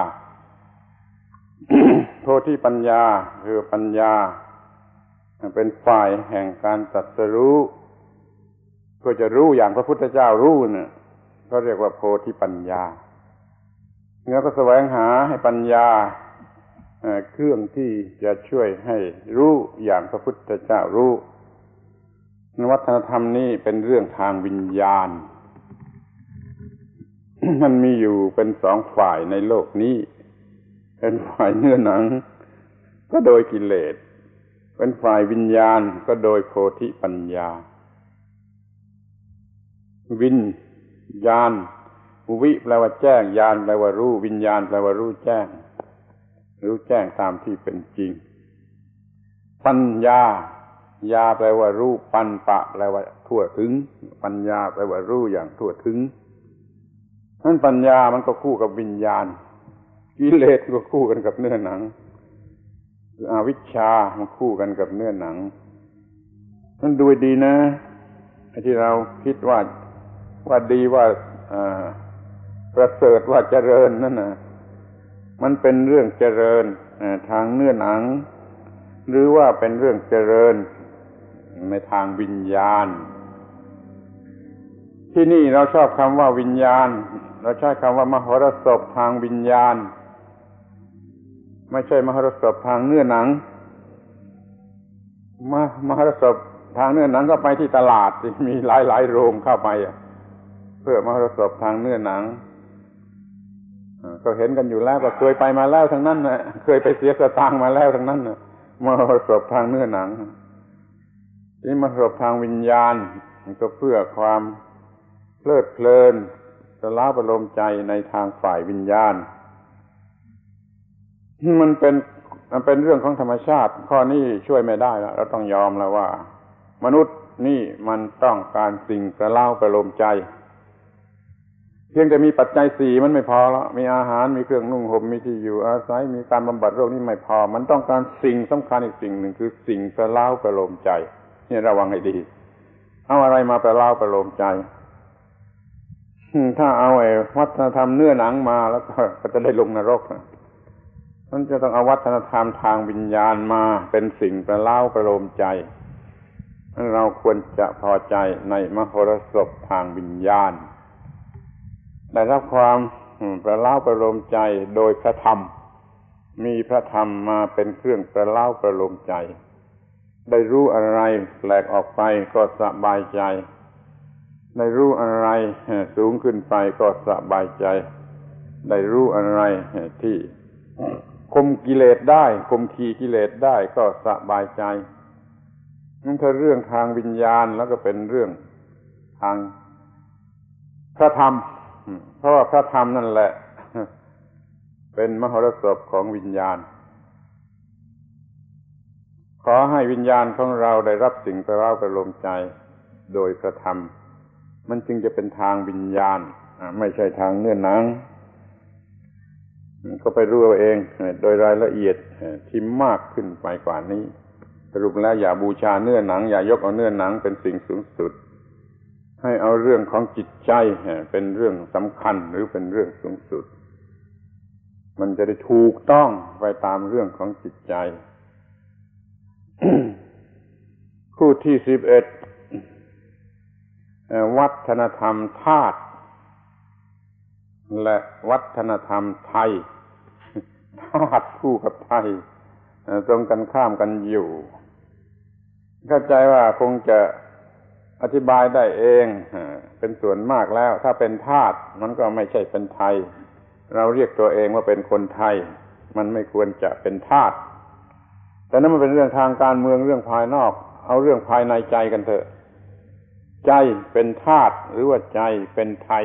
โพธิปัญญาคือปัญญาเป็นฝ่ายแห่งการตรัสรู้เพื่อจะรู้อย่างพระพุทธเจ้ารู้เนี่ยก็เรียกว่าโพธิปัญญาแล้วก็แสวงหาให้ปัญญาเครื่องที่จะช่วยให้รู้อย่างพระพุทธเจ้ารู้วัฒนธรรมนี้เป็นเรื่องทางวิญญาณ มันมีอยู่เป็นสองฝ่ายในโลกนี้เป็นฝ่ายเนื้อหนังก็โดยกิเลสเป็นฝ่ายวิญญาณก็โดยโพธิปัญญาวิญญาณวิแปลว่าแจ้งญาณแปลว่ารู้วิญญาณแปลว่ารู้แจ้งรู้แจ้งตามที่เป็นจริงปัญญายาแปลว่ารู้ปัญปะแปลว่าทั่วถึงปัญญาแปลว่ารู้อย่างทั่วถึงนั้นปัญญามันก็คู่กับวิญญาณกิเลสก็คู่กันกับเนื้อหนังอวิชชามันคู่กันกับเนื้อหนังนั้นดูดีนะไอ้ที่เราคิดว่าดีว่าประเสริฐว่าเจริญนั่นน่ะมันเป็นเรื่องเจริญทางเนื้อหนังหรือว่าเป็นเรื่องเจริญในทางวิญญาณที่นี่เราชอบคำว่าวิญญาณเราใช้คำว่ามหรสพทางวิญญาณไม่ใช่มหรสพทางเนื้อหนังมหรสพทางเนื้อหนังก็ไปที่ตลาดมีหลายๆโรงเข้าไปเพื่อมหรสพทางเนื้อหนังก็เห็นกันอยู่แล้วก็เคยไปมาแล้วทั้งนั้นนะเคยไปเสียสตางค์มาแล้วทั้งนั้นนะมหรสพทางเนื้อหนังนี่มหรสพทางวิญญาณมันก็เพื่อความเพลิดเพลินสล้าประโลมใจในทางฝ่ายวิญญาณมันเป็นเรื่องของธรรมชาติข้อนี้ช่วยไม่ได้แล้วเราต้องยอมแล้วว่ามนุษย์นี่มันต้องการสิ่งสล้าประโลมใจเพียงแต่มีปัจจัยสี่มันไม่พอแล้วมีอาหารมีเครื่องนุ่งห่มมีที่อยู่อาศัยมีการบำบัดโรคนี่ไม่พอมันต้องการสิ่งสำคัญอีกสิ่งหนึ่งคือสิ่งประเล้าประโลมใจนี่ระวังให้ดีเอาอะไรมาประเล้าประโลมใจถ้าเอาวัฒนธรรมเนื้อหนังมาแล้วก็จะได้ลงนรกมันจะต้องเอาวัฒนธรรมทางวิญญาณมาเป็นสิ่งประเล้าประโลมใจเราควรจะพอใจในมหรสพทางวิญญาณได้รับความประเล้าประโลมใจโดยพระธรรมมีพระธรรมมาเป็นเครื่องประเล้าประโลมใจได้รู้อะไรแปลกออกไปก็สบายใจได้รู้อะไรสูงขึ้นไปก็สบายใจได้รู้อะไรที่ข่มกิเลสได้ข่มขีกิเลสได้ก็สบายใจนั่นถ้าเรื่องทางวิญญาณแล้วก็เป็นเรื่องทางพระธรรมเพราะว่าพระธรรมนั่นแหละเป็นมหรสพของวิญญาณขอให้วิญญาณของเราได้รับสิ่งประเร้าประโลมใจโดยพระธรรมมันจึงจะเป็นทางวิญญาณไม่ใช่ทางเนื้อหนังก็ไปรู้เอาเองโดยรายละเอียดที่มากขึ้นไปกว่านี้สรุปแล้วอย่าบูชาเนื้อหนังอย่ายกเอาเนื้อหนังเป็นสิ่งสูงสุดให้เอาเรื่องของจิตใจเป็นเรื่องสำคัญหรือเป็นเรื่องสูงสุดมันจะได้ถูกต้องไปตามเรื่องของจิตใจ คู่ที่11วัฒนธรรมธาตุและวัฒนธรรมไทยธาตุคู่กับไทยตรงกันข้ามกันอยู่เข้าใจว่าคงจะอธิบายได้เองเป็นส่วนมากแล้วถ้าเป็นธาตุมันก็ไม่ใช่เป็นไทยเราเรียกตัวเองว่าเป็นคนไทยมันไม่ควรจะเป็นธาตุแต่นั้นมันเป็นเรื่องทางการเมืองเรื่องภายนอกเอาเรื่องภายในใจกันเถอะใจเป็นธาตุหรือว่าใจเป็นไทย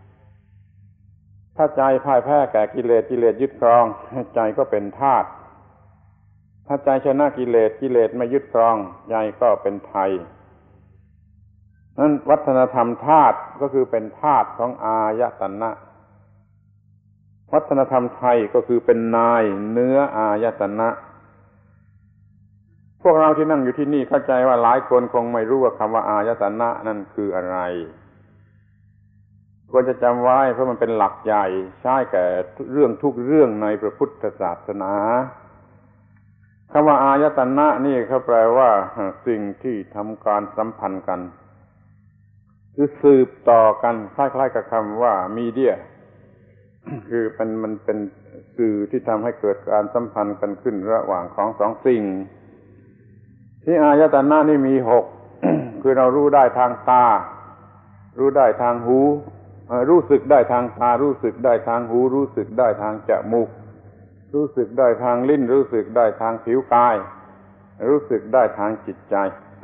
ถ้าใจพ่ายแพ้แก่กิเลสยึดครองใจก็เป็นธาตุถ้าใจชนะกิเลสไม่ยึดครองใจก็เป็นไทยนั้นวัฒนธรรมธาตุก็คือเป็นธาตุของอายตนะวัฒนธรรมไทยก็คือเป็นนายเนื้ออายตนะพวกเราที่นั่งอยู่ที่นี่เข้าใจว่าหลายคนคงไม่รู้ว่าคำว่าอายตนะนั่นคืออะไรควรจะจำไว้เพราะมันเป็นหลักใหญ่ใช้แก่เรื่องทุกเรื่องในพระพุทธศาสนาคำว่าอายตนะนี่เขาแปลว่าสิ่งที่ทำการสัมพันธ์กันคือสืบต่อกันคล้ายๆกับคำว่ามีเดียคือมันเป็นสื่อที่ทำให้เกิดการสัมพันธ์กันขึ้นระหว่างของสองสิ่งที่อายตนะนี่มี6 คือเรารู้ได้ทางตารู้ได้ทางหูรู้สึกได้ทางตารู้สึกได้ทางหูรู้สึกได้ทางจมูกรู้สึกได้ทางลิ้นรู้สึกได้ทางผิวกายรู้สึกได้ทางจิตใจ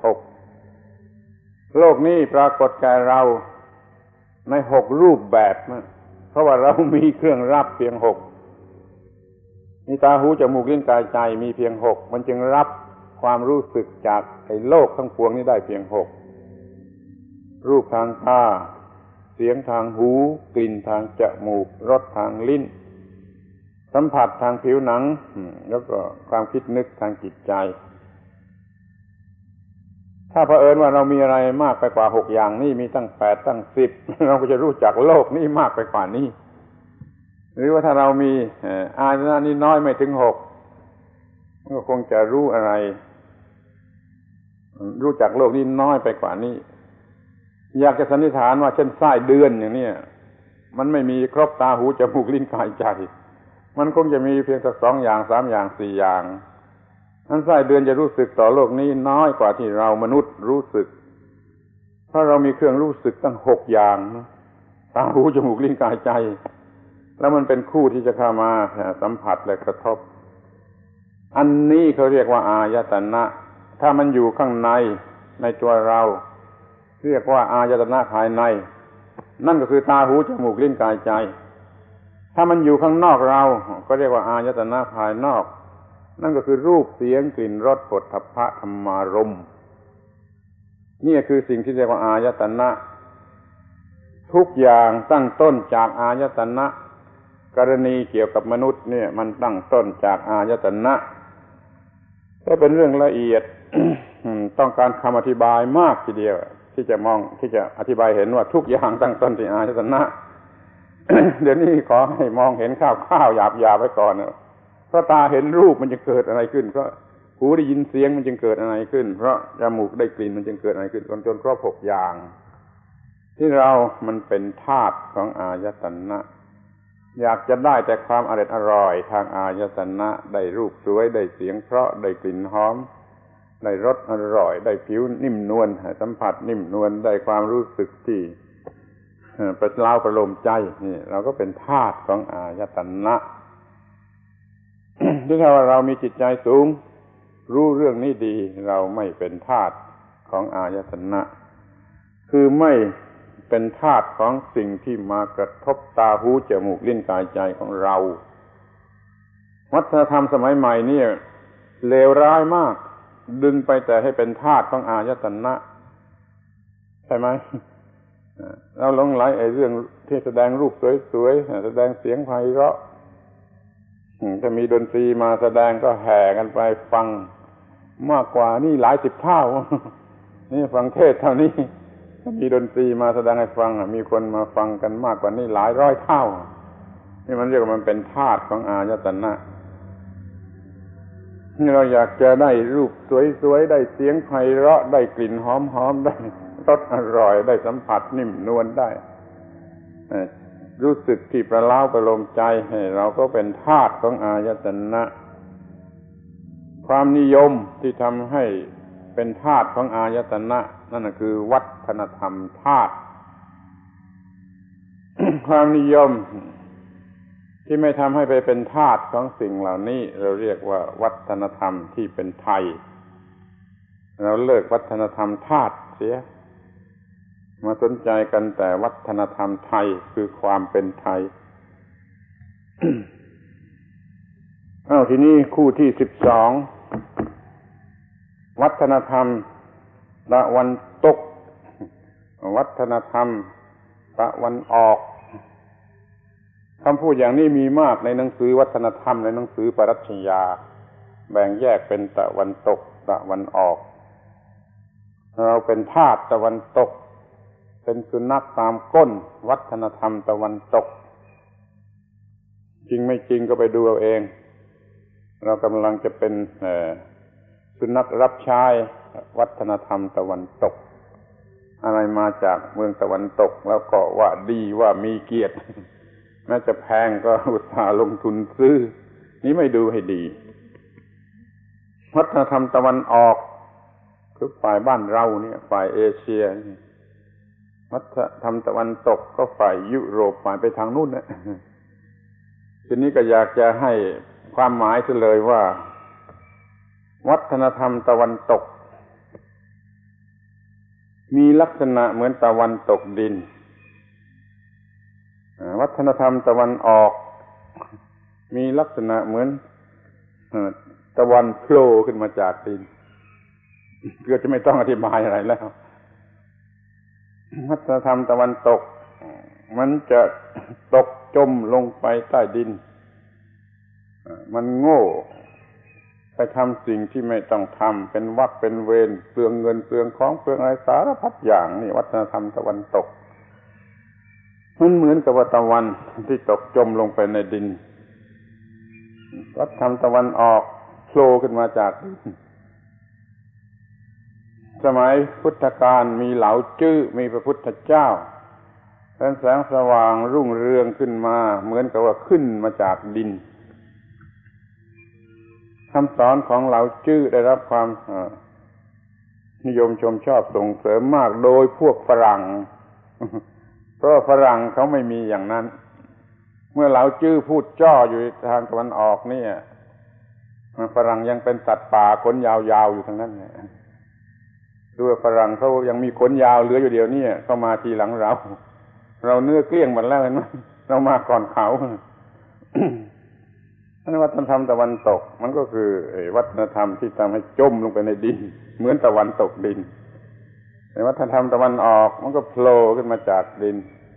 6โลกนี้ปรากฏแก่เราใน6รูปแบบเพราะว่าเรามีเครื่องรับเพียง6มีตาหูจมูกลิ้นกายใจมีเพียง6มันจึงรับความรู้สึกจากไอ้โลกทั้งปวงนี้ได้เพียง6รูปทางตาเสียงทางหูกลิ่นทางจมูกรสทางลิ้นสัมผัสทางผิวหนังแล้วก็ความคิดนึกทางจิตใจถ้าเผอิญว่าเรามีอะไรมากไปกว่า6อย่างนี้มีตั้ง8ตั้ง10เราก็จะรู้จักโลกนี้มากไปกว่านี้หรือว่าถ้าเรามีอายตนะนี้น้อยไม่ถึง6ก็คงจะรู้อะไรรู้จักโลกนี้น้อยไปกว่านี้อยากจะสันนิษฐานว่าเช่นไส้เดือนอย่างนี้มันไม่มีครบตาหูจมูกลิ้นกายใจมันคงจะมีเพียงสัก2อย่าง3อย่าง4อย่างนั้นไส้เดือนจะรู้สึกต่อโลกนี้น้อยกว่าที่เรามนุษย์รู้สึกเพราะเรามีเครื่องรู้สึกตั้ง6อย่างตาหูจมูกลิ้นกายใจแล้วมันเป็นคู่ที่จะเข้ามาสัมผัสและกระทบอันนี้เขาเรียกว่าอายตนะถ้ามันอยู่ข้างในตัวเราเรียกว่าอายตนะภายในนั่นก็คือตาหูจมูกลิ้นกายใจถ้ามันอยู่ข้างนอกเราก็เรียกว่าอายตนะภายนอกนั่นก็คือรูปเสียงกลิ่นรสโผฏฐัพพะธรรมารมณ์นี่คือสิ่งที่เรียกว่าอายตนะทุกอย่างตั้งต้นจากอายตนะกรณีเกี่ยวกับมนุษย์เนี่ยมันตั้งต้นจากอายตนะก็เป็นเรื่องละเอียด ต้องการคำอธิบายมากทีเดียวที่จะอธิบายเห็นว่าทุกอย่างตั้งต้นที่อายตนะ เดี๋ยวนี้ขอให้มองเห็นข้าวหยาบๆไว้ก่อนนะเพราะตาเห็นรูปมันจะเกิดอะไรขึ้นเพราะหูได้ยินเสียงมันจึงเกิดอะไรขึ้นเพราะจมูกได้กลิ่นมันจึงเกิดอะไรขึ้นจนครบ6อย่างที่เรามันเป็นธาตุของอายตนะอยากจะได้แต่ความอร่อยทางอายตนะได้รูปสวยได้เสียงเพราะได้กลิ่นหอมได้รสอร่อยได้ผิวนิ่มนวลสัมผัสนิ่มนวลได้ความรู้สึกที่ประเล้าประโลมใจนี่เราก็เป็นธาตุของอายตนะที่ถ้าว่าเรามีจิตใจสูงรู้เรื่องนี้ดีเราไม่เป็นทาสของอายตนะคือไม่เป็นทาสของสิ่งที่มากระทบตาหูจมูกลิ้นกายใจของเราวัฒนธรรมสมัยใหม่นี่เลวร้ายมากดึงไปแต่ให้เป็นทาสของอายตนะใช่ไหมเราหลงไหลเรื่องที่แสดงรูปสวยๆแสดงเสียงไพเราะถ้ามีดนตรีมาแสดงก็แห่กันไปฟังมากกว่านี่หลายสิบเท่านี่ฟังเทศเท่านี้มีดนตรีมาแสดงให้ฟังมีคนมาฟังกันมากกว่านี้หลายร้อยเท่านี่มันเรียกว่ามันเป็นทาสของอายตนะนี่เราอยากจะได้รูปสวยๆได้เสียงไพเราะได้กลิ่นหอมๆได้รสอร่อยได้สัมผัสนิ่มนวลได้รู้สึกที่ประเล้าประโลมใจเราก็เป็นทาสของอายตนะความนิยมที่ทำให้เป็นทาสของอายตนะนั่นคือวัฒนธรรมทาส ความนิยมที่ไม่ทำให้ไปเป็นทาสของสิ่งเหล่านี้เราเรียกว่าวัฒนธรรมที่เป็นไทยเราเลิกวัฒนธรรมทาสเสียมาสนใจกันแต่วัฒนธรรมไทยคือความเป็นไทย ทีนี้คู่ที่12วัฒนธรรมตะวันตกวัฒนธรรมตะวันออกคำพูดอย่างนี้มีมากในหนังสือวัฒนธรรมในหนังสือปรัชญาแบ่งแยกเป็นตะวันตกตะวันออกเราเป็นทาสตะวันตกเป็นสุนัขตามก้นวัฒนธรรมตะวันตกจริงไม่จริงก็ไปดูเอาเองเรากำลังจะเป็นสุนัขรับใช้วัฒนธรรมตะวันตกอะไรมาจากเมืองตะวันตกแล้วก็ว่าดีว่ามีเกียรติแม้จะแพงก็อุตส่าห์ลงทุนซื้อนี้ไม่ดูให้ดีวัฒนธรรมตะวันออกคือฝ่ายบ้านเราเนี่ยฝ่ายเอเชียวัฒนธรรมตะวันตกก็ฝ่ายยุโรปฝ่ายไปทางนู้นนะทีนี้ก็อยากจะให้ความหมายซะเลยว่าวัฒนธรรมตะวันตกมีลักษณะเหมือนตะวันตกดินวัฒนธรรมตะวันออกมีลักษณะเหมือนตะวันโผล่ขึ้นมาจากดินเพื่อจะไม่ต้องอธิบายอะไรแล้ววัฒนธรรมตะวันตกมันจะตกจมลงไปใต้ดินมันโง่ไปทำสิ่งที่ไม่ต้องทำเป็นวรรคเป็นเวรเปลืองเงินเปลืองของเปลืองอะไรสารพัดอย่างนี่วัฒนธรรมตะวันตกมันเหมือนกับตะวันที่ตกจมลงไปในดินวัฒนธรรมตะวันออกโผล่ขึ้นมาจากดินสมัยพุทธกาลมีเหลาจื้อมีพระพุทธเจ้าเป็นแสงสว่างรุ่งเรืองขึ้นมาเหมือนกับว่าขึ้นมาจากดินคำสอนของเหลาจื้อได้รับความนิยมชมชอบส่งเสริมมากโดยพวกฝรั่งเพราะฝรั่งเขาไม่มีอย่างนั้นเมื่อเหลาจื้อพูดจ้ออยู่ทางตะวันออกนี่ฝรั่งยังเป็นสัตว์ป่าขนยาวๆอยู่ทั้งนั้นเนี่ยดูว่าฝรั่งเขายังมีขนยาวเหลืออยู่เดียวนี่เข้ามาทีหลังเราเนื้อเกลี้ยงหมดแล้วเห็นไหมเรามาก่อนเขาวัฒนธรรมตะวันตกมันก็คือวัฒนธรรมที่ทำให้จมลงไปในดินเหมือนตะวันตกดินแต่วัฒนธรรมตะวันออกมันก็โผล่ขึ้นมาจากดิน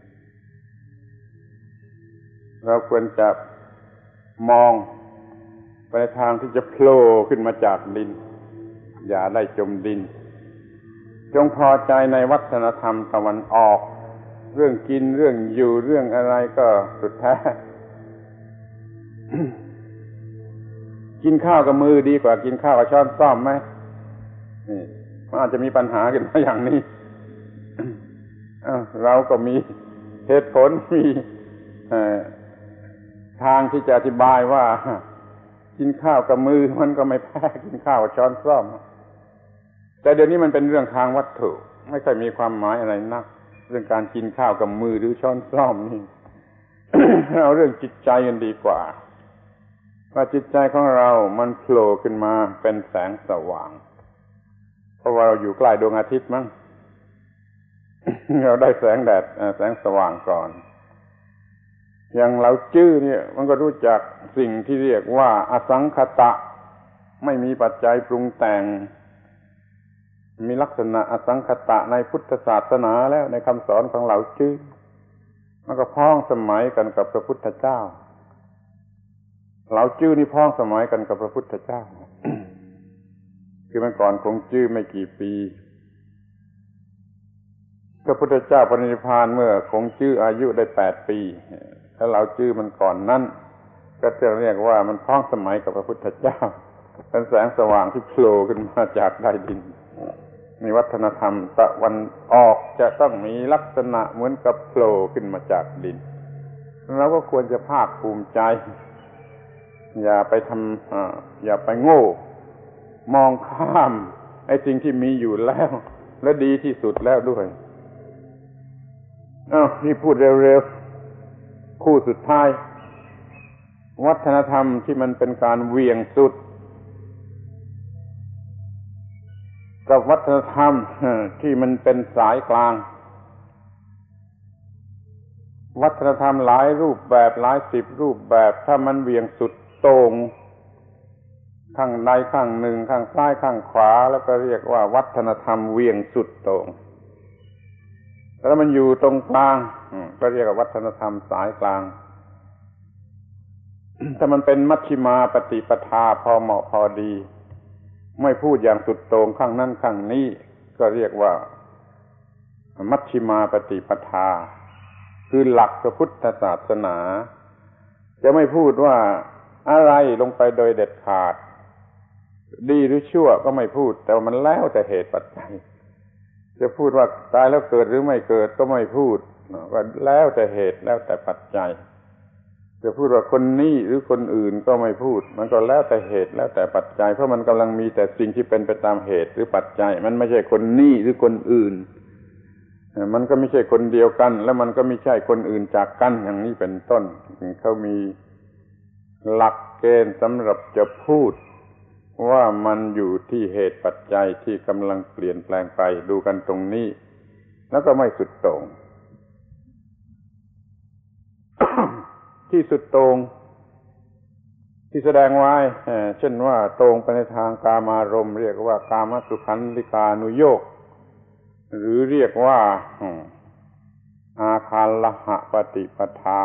เราควรจะมองไปในทางที่จะโผล่ขึ้นมาจากดินอย่าได้จมดินจงพอใจในวัฒนธรรมตะวันออกเรื่องกินเรื่องอยู่เรื่องอะไรก็สุดแท้ กินข้าวกับมือดีกว่ากินข้าวกับช้อนส้อมไหมนี่มันอาจจะมีปัญหาขึ้นมาอย่างนี้ เราก็มีเหตุผลมีทางที่จะอธิบายว่ากินข้าวกับมือมันก็ไม่แพ้กินข้าวกับช้อนส้อมแต่เดี๋ยวนี้มันเป็นเรื่องทางวัตถุไม่ค่อยมีความหมายอะไรนักเรื่องการกินข้าวกับมือหรือช้อนส้อมนี่ เอาเรื่องจิตใจกันดีกว่าว่าจิตใจของเรามันโผล่ขึ้นมาเป็นแสงสว่างเพราะว่าเราอยู่ใกล้ดวงอาทิตย์มั้ง เราได้แสงแดดแสงสว่างก่อนอย่างเราจื้อเนี่ยมันก็รู้จักสิ่งที่เรียกว่าอสังขตะไม่มีปัจจัยปรุงแต่งมีลักษณะอสังขตะในพุทธศาสนาแล้วในคำสอนของเราจื้อมันก็พ้องสมัยกันกับพระพุทธเจ้าเราจื้อนี่พ้องสมัยกันกับพระพุทธเจ้า คือมันก่อนคงจื้อไม่กี่ปีพระพุทธเจ้าปรินิพพานเมื่อคงจื้ออายุได้8 ปีแล้วเราจื้อมันก่อนนั้นก็จะเรียกว่ามันพ้องสมัยกับพระพุทธเจ้าเป็นแสงสว่างที่โผล่ขึ้นมาจากใต้ดินมีวัฒนธรรมตะวันออกจะต้องมีลักษณะเหมือนกับโผล่ขึ้นมาจากดินเราก็ควรจะภาคภูมิใจอย่าไปโง่มองข้ามไอ้สิ่งที่มีอยู่แล้วและดีที่สุดแล้วด้วยนี่พูดเร็วๆคู่สุดท้ายวัฒนธรรมที่มันเป็นการเหวี่ยงสุดกับวัฒนธรรมที่มันเป็นสายกลางวัฒนธรรมหลายรูปแบบหลายสิบรูปแบบถ้ามันเหวี่ยงสุดโต่งข้างใดข้างหนึ่งข้างซ้ายข้างขวาแล้วก็เรียกว่าวัฒนธรรมเหวี่ยงสุดโต่งแล้วมันอยู่ตรงกลางก็เรียกว่าวัฒนธรรมสายกลางถ้ามันเป็นมัชฌิมาปฏิปทาพอเหมาะพอดีไม่พูดอย่างสุดโต่งข้างนั้นข้างนี้ก็เรียกว่ามัชฌิมาปฏิปทาคือหลักพระพุทธศาสนาจะไม่พูดว่าอะไรลงไปโดยเด็ดขาดดีหรือชั่วก็ไม่พูดแต่มันแล้วแต่เหตุปัจจัยจะพูดว่าตายแล้วเกิดหรือไม่เกิดก็ไม่พูดก็แล้วแต่เหตุแล้วแต่ปัจจัยจะพูดว่าคนนี้หรือคนอื่นก็ไม่พูดมันก็แล้วแต่เหตุแล้วแต่ปัจจัยเพราะมันกำลังมีแต่สิ่งที่เป็นไปตามเหตุหรือปัจจัยมันไม่ใช่คนนี้หรือคนอื่นมันก็ไม่ใช่คนเดียวกันแล้วมันก็ไม่ใช่คนอื่นจากกันอย่างนี้เป็นต้นเขามีหลักเกณฑ์สำหรับจะพูดว่ามันอยู่ที่เหตุปัจจัยที่กำลังเปลี่ยนแปลงไปดูกันตรงนี้แล้วก็ไม่สุดโต่ง ที่สุดโต่งที่แสดงไว้เช่นว่าโต่งไปในทางกามารมณ์เรียกว่ากามสุขันธิกานุโยคหรือเรียกว่าอาคาลหะปฏิปทา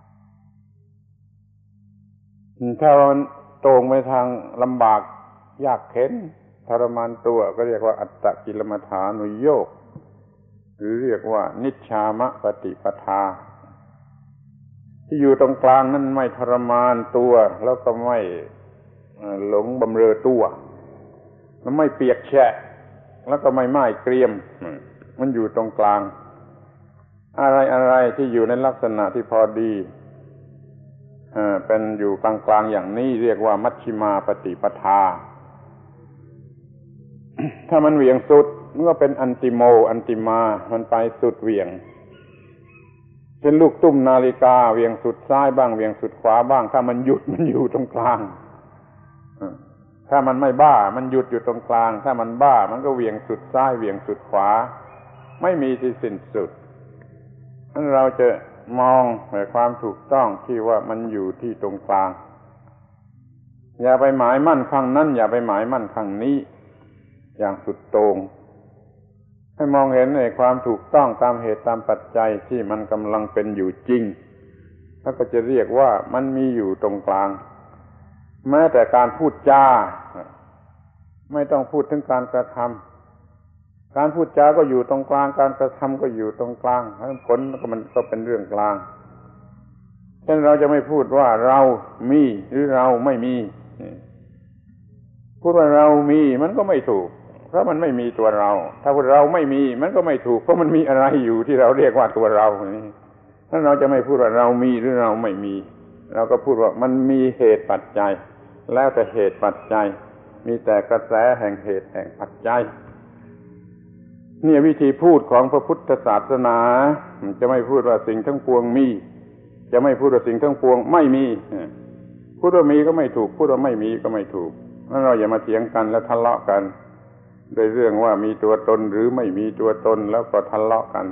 ถ้ามันโต่งไปทางลำบากยากเข็ญทรมานตัวก็เรียกว่าอัตตกิลมัฏฐานุโยคหรือเรียกว่านิชฌามปฏิปทาที่อยู่ตรงกลางนั้นไม่ทรมานตัวแล้วก็ไม่หลงบำเรอตัวแล้วไม่เปียกแฉะแล้วก็ไม่ไหม้เกรียมมันอยู่ตรงกลางอะไรที่อยู่ในลักษณะที่พอดีเป็นอยู่กลางๆอย่างนี้เรียกว่ามัชฌิมาปฏิปทา ถ้ามันเหวี่ยงสุดมันก็เป็นอันติโมอันติมามันไปสุดเหวี่ยงเป็นลูกตุ้มนาฬิกาเหวี่ยงสุดซ้ายบ้างเหวี่ยงสุดขวาบ้างถ้ามันหยุดมันอยู่ตรงกลางถ้ามันไม่บ้ามันหยุดอยู่ตรงกลางถ้ามันบ้ามันก็เหวี่ยงสุดซ้ายเหวี่ยงสุดขวาไม่มีที่สิ้นสุดนั้นเราจะมองในความถูกต้องที่ว่ามันอยู่ที่ตรงกลางอย่าไปหมายมั่นข้างนั้นอย่าไปหมายมั่นข้างนี้อย่างสุดโต่งให้มองเห็นในความถูกต้องตามเหตุตามปัจจัยที่มันกำลังเป็นอยู่จริงแล้วก็จะเรียกว่ามันมีอยู่ตรงกลางแม้แต่การพูดจาไม่ต้องพูดถึงการกระทำการพูดจาก็อยู่ตรงกลางการกระทำก็อยู่ตรงกลางผลมันก็เป็นเรื่องกลางเช่นเราจะไม่พูดว่าเรามีหรือเราไม่มีพูดว่าเรามีมันก็ไม่ถูกเพราะมันไม่มีตัวเราถ้าพูดเราไม่มีมันก็ไม่ถูกเพราะมันมีอะไรอยู่ที่เราเรียกว่าตัวเรานี่ถ้าเราจะไม่พูดว่าเรามีหรือเราไม่มีเราก็พูดว่ามันมีเหตุปัจจัยแล้วแต่เหตุปัจจัยมีแต่กระแสแห่งเหตุแห่งปัจจัยนี่วิธีพูดของพระพุทธศาสนาจะไม่พูดว่าสิ่งทั้งปวงมีจะไม่พูดว่าสิ่งทั้งปวงไม่มีพูดว่ามีก็ไม่ถูกพูดว่าไม่มีก็ไม่ถูกงั้นเราอย่ามาเถียงกันแล้วทะเลาะกันโดยเรื่องว่ามีตัวตนหรือไม่มีตัวตนแล้วก็ทะเลาะกัน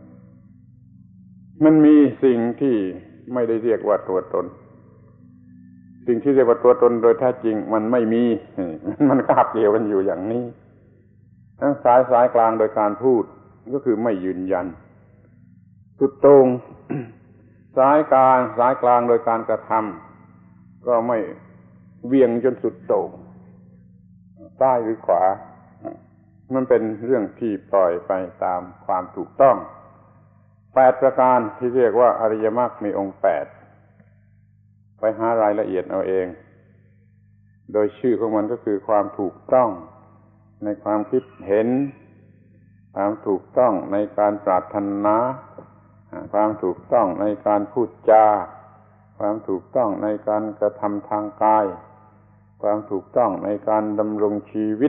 มันมีสิ่งที่ไม่ได้เรียกว่าตัวตนสิ่งที่เรียกว่าตัวตนโดยแท้จริงมันไม่มีมันคาบเกี่ยวกันอยู่อย่างนี้ทั้งสายกลางโดยการพูดก็คือไม่ยืนยันสุดตรง สายกลางโดยการกระทำก็ไม่เวียงจนสุดโต่งซ้ายหรือขวามันเป็นเรื่องที่ปล่อยไปตามความถูกต้อง8ประการที่เรียกว่าอริยมรรคมีองค์8ไปหารายละเอียดเอาเองโดยชื่อของมันก็คือความถูกต้องในความคิดเห็นความถูกต้องในการปรารถนาความถูกต้องในการพูดจาความถูกต้องในการกระทำทางกายความถูกต้องในการดำรงชีวิต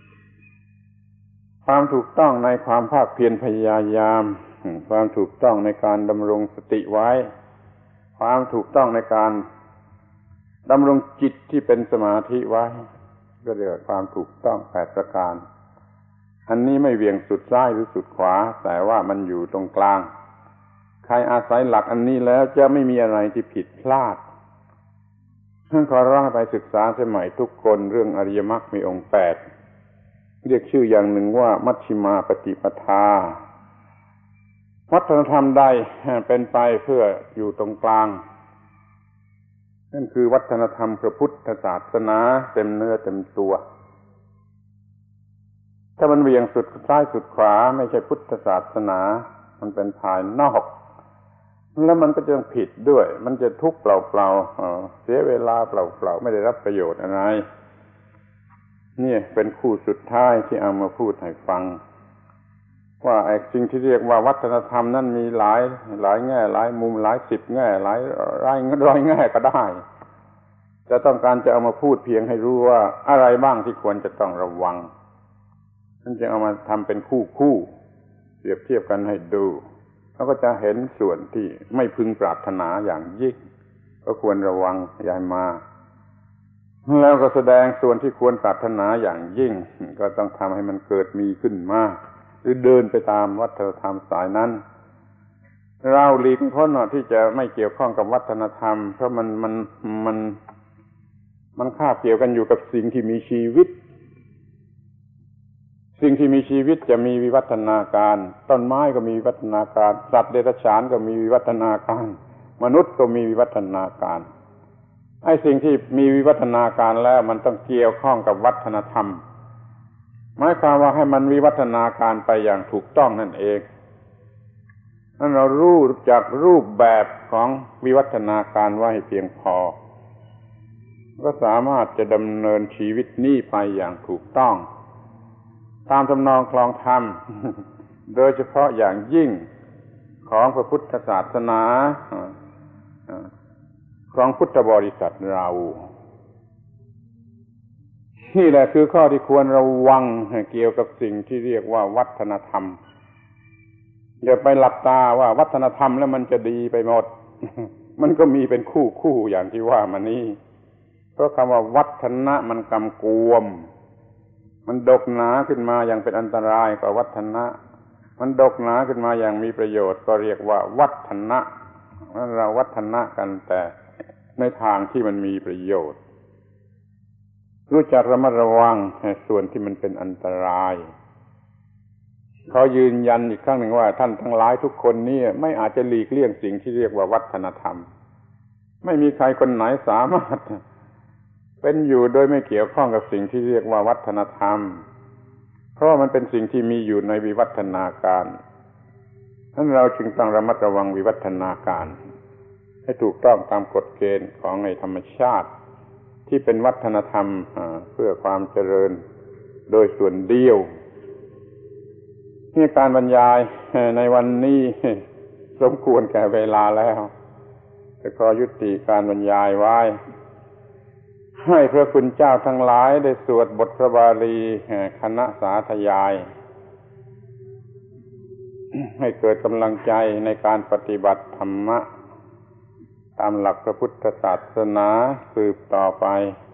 ความถูกต้องในความภาคเพียรพยายามความถูกต้องในการดำรงสติไว้ความถูกต้องในการดำรงจิตที่เป็นสมาธิไว้ก็เรียกว่าความถูกต้อง8ประการอันนี้ไม่เวียงสุดซ้ายหรือสุดขวาแต่ว่ามันอยู่ตรงกลางใครอาศัยหลักอันนี้แล้วจะไม่มีอะไรที่ผิดพลาดขอร้องให้ไปศึกษาเสียใหม่ทุกคนเรื่องอริยมรรคมีองค์8เรียกชื่ออย่างหนึ่งว่ามัชฌิมาปฏิปทาวัฒนธรรมใดเป็นไปเพื่ออยู่ตรงกลางนั่นคือวัฒนธรรมพระพุทธศาสนาเต็มเนื้อเต็มตัวถ้ามันเวียงสุดซ้ายสุดขวาไม่ใช่พุทธศาสนามันเป็นภายนอกแล้วมันก็จะผิดด้วยมันจะทุกข์เปล่าๆเสียเวลาเปล่าๆไม่ได้รับประโยชน์อะไรนี่เป็นคู่สุดท้ายที่เอามาพูดให้ฟังว่าไอ้สิ่งที่เรียกว่าวัฒนธรรมนั้นมีหลายแง่หลายมุมหลาย10แง่หลายร้อยแง่ก็ได้จะต้องการจะเอามาพูดเพียงให้รู้ว่าอะไรบ้างที่ควรจะต้องระวังนั่นจึงเอามาทำเป็นคู่เปรียบเทียบกันให้ดูแล้วก็จะเห็นส่วนที่ไม่พึงปรารถนาอย่างยิ่งก็ควรระวังอย่ามาแล้วก็แสดงส่วนที่ควรปรารถนาอย่างยิ่งก็ต้องทำให้มันเกิดมีขึ้นมาหรือเดินไปตามวัฒนธรรมสายนั้นเราหลีกพ้นที่จะไม่เกี่ยวข้องกับวัฒนธรรมเพราะมันคาบเกี่ยวกันอยู่กับสิ่งที่มีชีวิตสิ่งที่มีชีวิตจะมีวิวัฒนาการต้นไม้ก็มีวิวัฒนาการสัตว์เดรัจฉานก็มีวิวัฒนาการมนุษย์ก็มีวิวัฒนาการไอ้สิ่งที่มีวิวัฒนาการแล้วมันต้องเกี่ยวข้องกับวัฒนธรรมหมายความว่าให้มันวิวัฒนาการไปอย่างถูกต้องนั่นเองนั่นเรารู้จักรูปแบบของวิวัฒนาการไว้เพียงพอก็สามารถจะดำเนินชีวิตนี้ไปอย่างถูกต้องตามทำนองคลองธรรมโดยเฉพาะอย่างยิ่งของพระพุทธศาสนาของพุทธบริษัทเรานี่แหละคือข้อที่ควรระวังเกี่ยวกับสิ่งที่เรียกว่าวัฒนธรรมอย่าไปหลับตาว่าวัฒนธรรมแล้วมันจะดีไปหมด มันก็มีเป็นคู่อย่างที่ว่ามานี้เพราะคำว่าวัฒนะมันกำกวมมันดกหนาขึ้นมาอย่างเป็นอันตรายก็วัฒนะมันดกหนาขึ้นมาอย่างมีประโยชน์ก็เรียกว่าวัฒนะเราวัฒนะกันแต่ในทางที่มันมีประโยชน์รู้จักระมัดระวังส่วนที่มันเป็นอันตรายเขายืนยันอีกครั้งหนึ่งว่าท่านทั้งหลายทุกคนนี่ไม่อาจจะหลีกเลี่ยงสิ่งที่เรียกว่าวัฒนธรรมไม่มีใครคนไหนสามารถเป็นอยู่โดยไม่เกี่ยวข้องกับสิ่งที่เรียกว่าวัฒนธรรมเพราะมันเป็นสิ่งที่มีอยู่ในวิวัฒนาการนั้นเราจึงต้องระมัดระวังวิวัฒนาการให้ถูกต้องตามกฎเกณฑ์ของในธรรมชาติที่เป็นวัฒนธรรมเพื่อความเจริญโดยส่วนเดียวนี่การบรรยายในวันนี้สมควรแก่เวลาแล้วจะขอยุติการบรรยายไว้ให้พระคุณเจ้าทั้งหลายได้สวดบทพระบาลีคณะสาธยายให้เกิดกำลังใจในการปฏิบัติธรรมะตามหลักพระพุทธศาสนาสืบต่อไป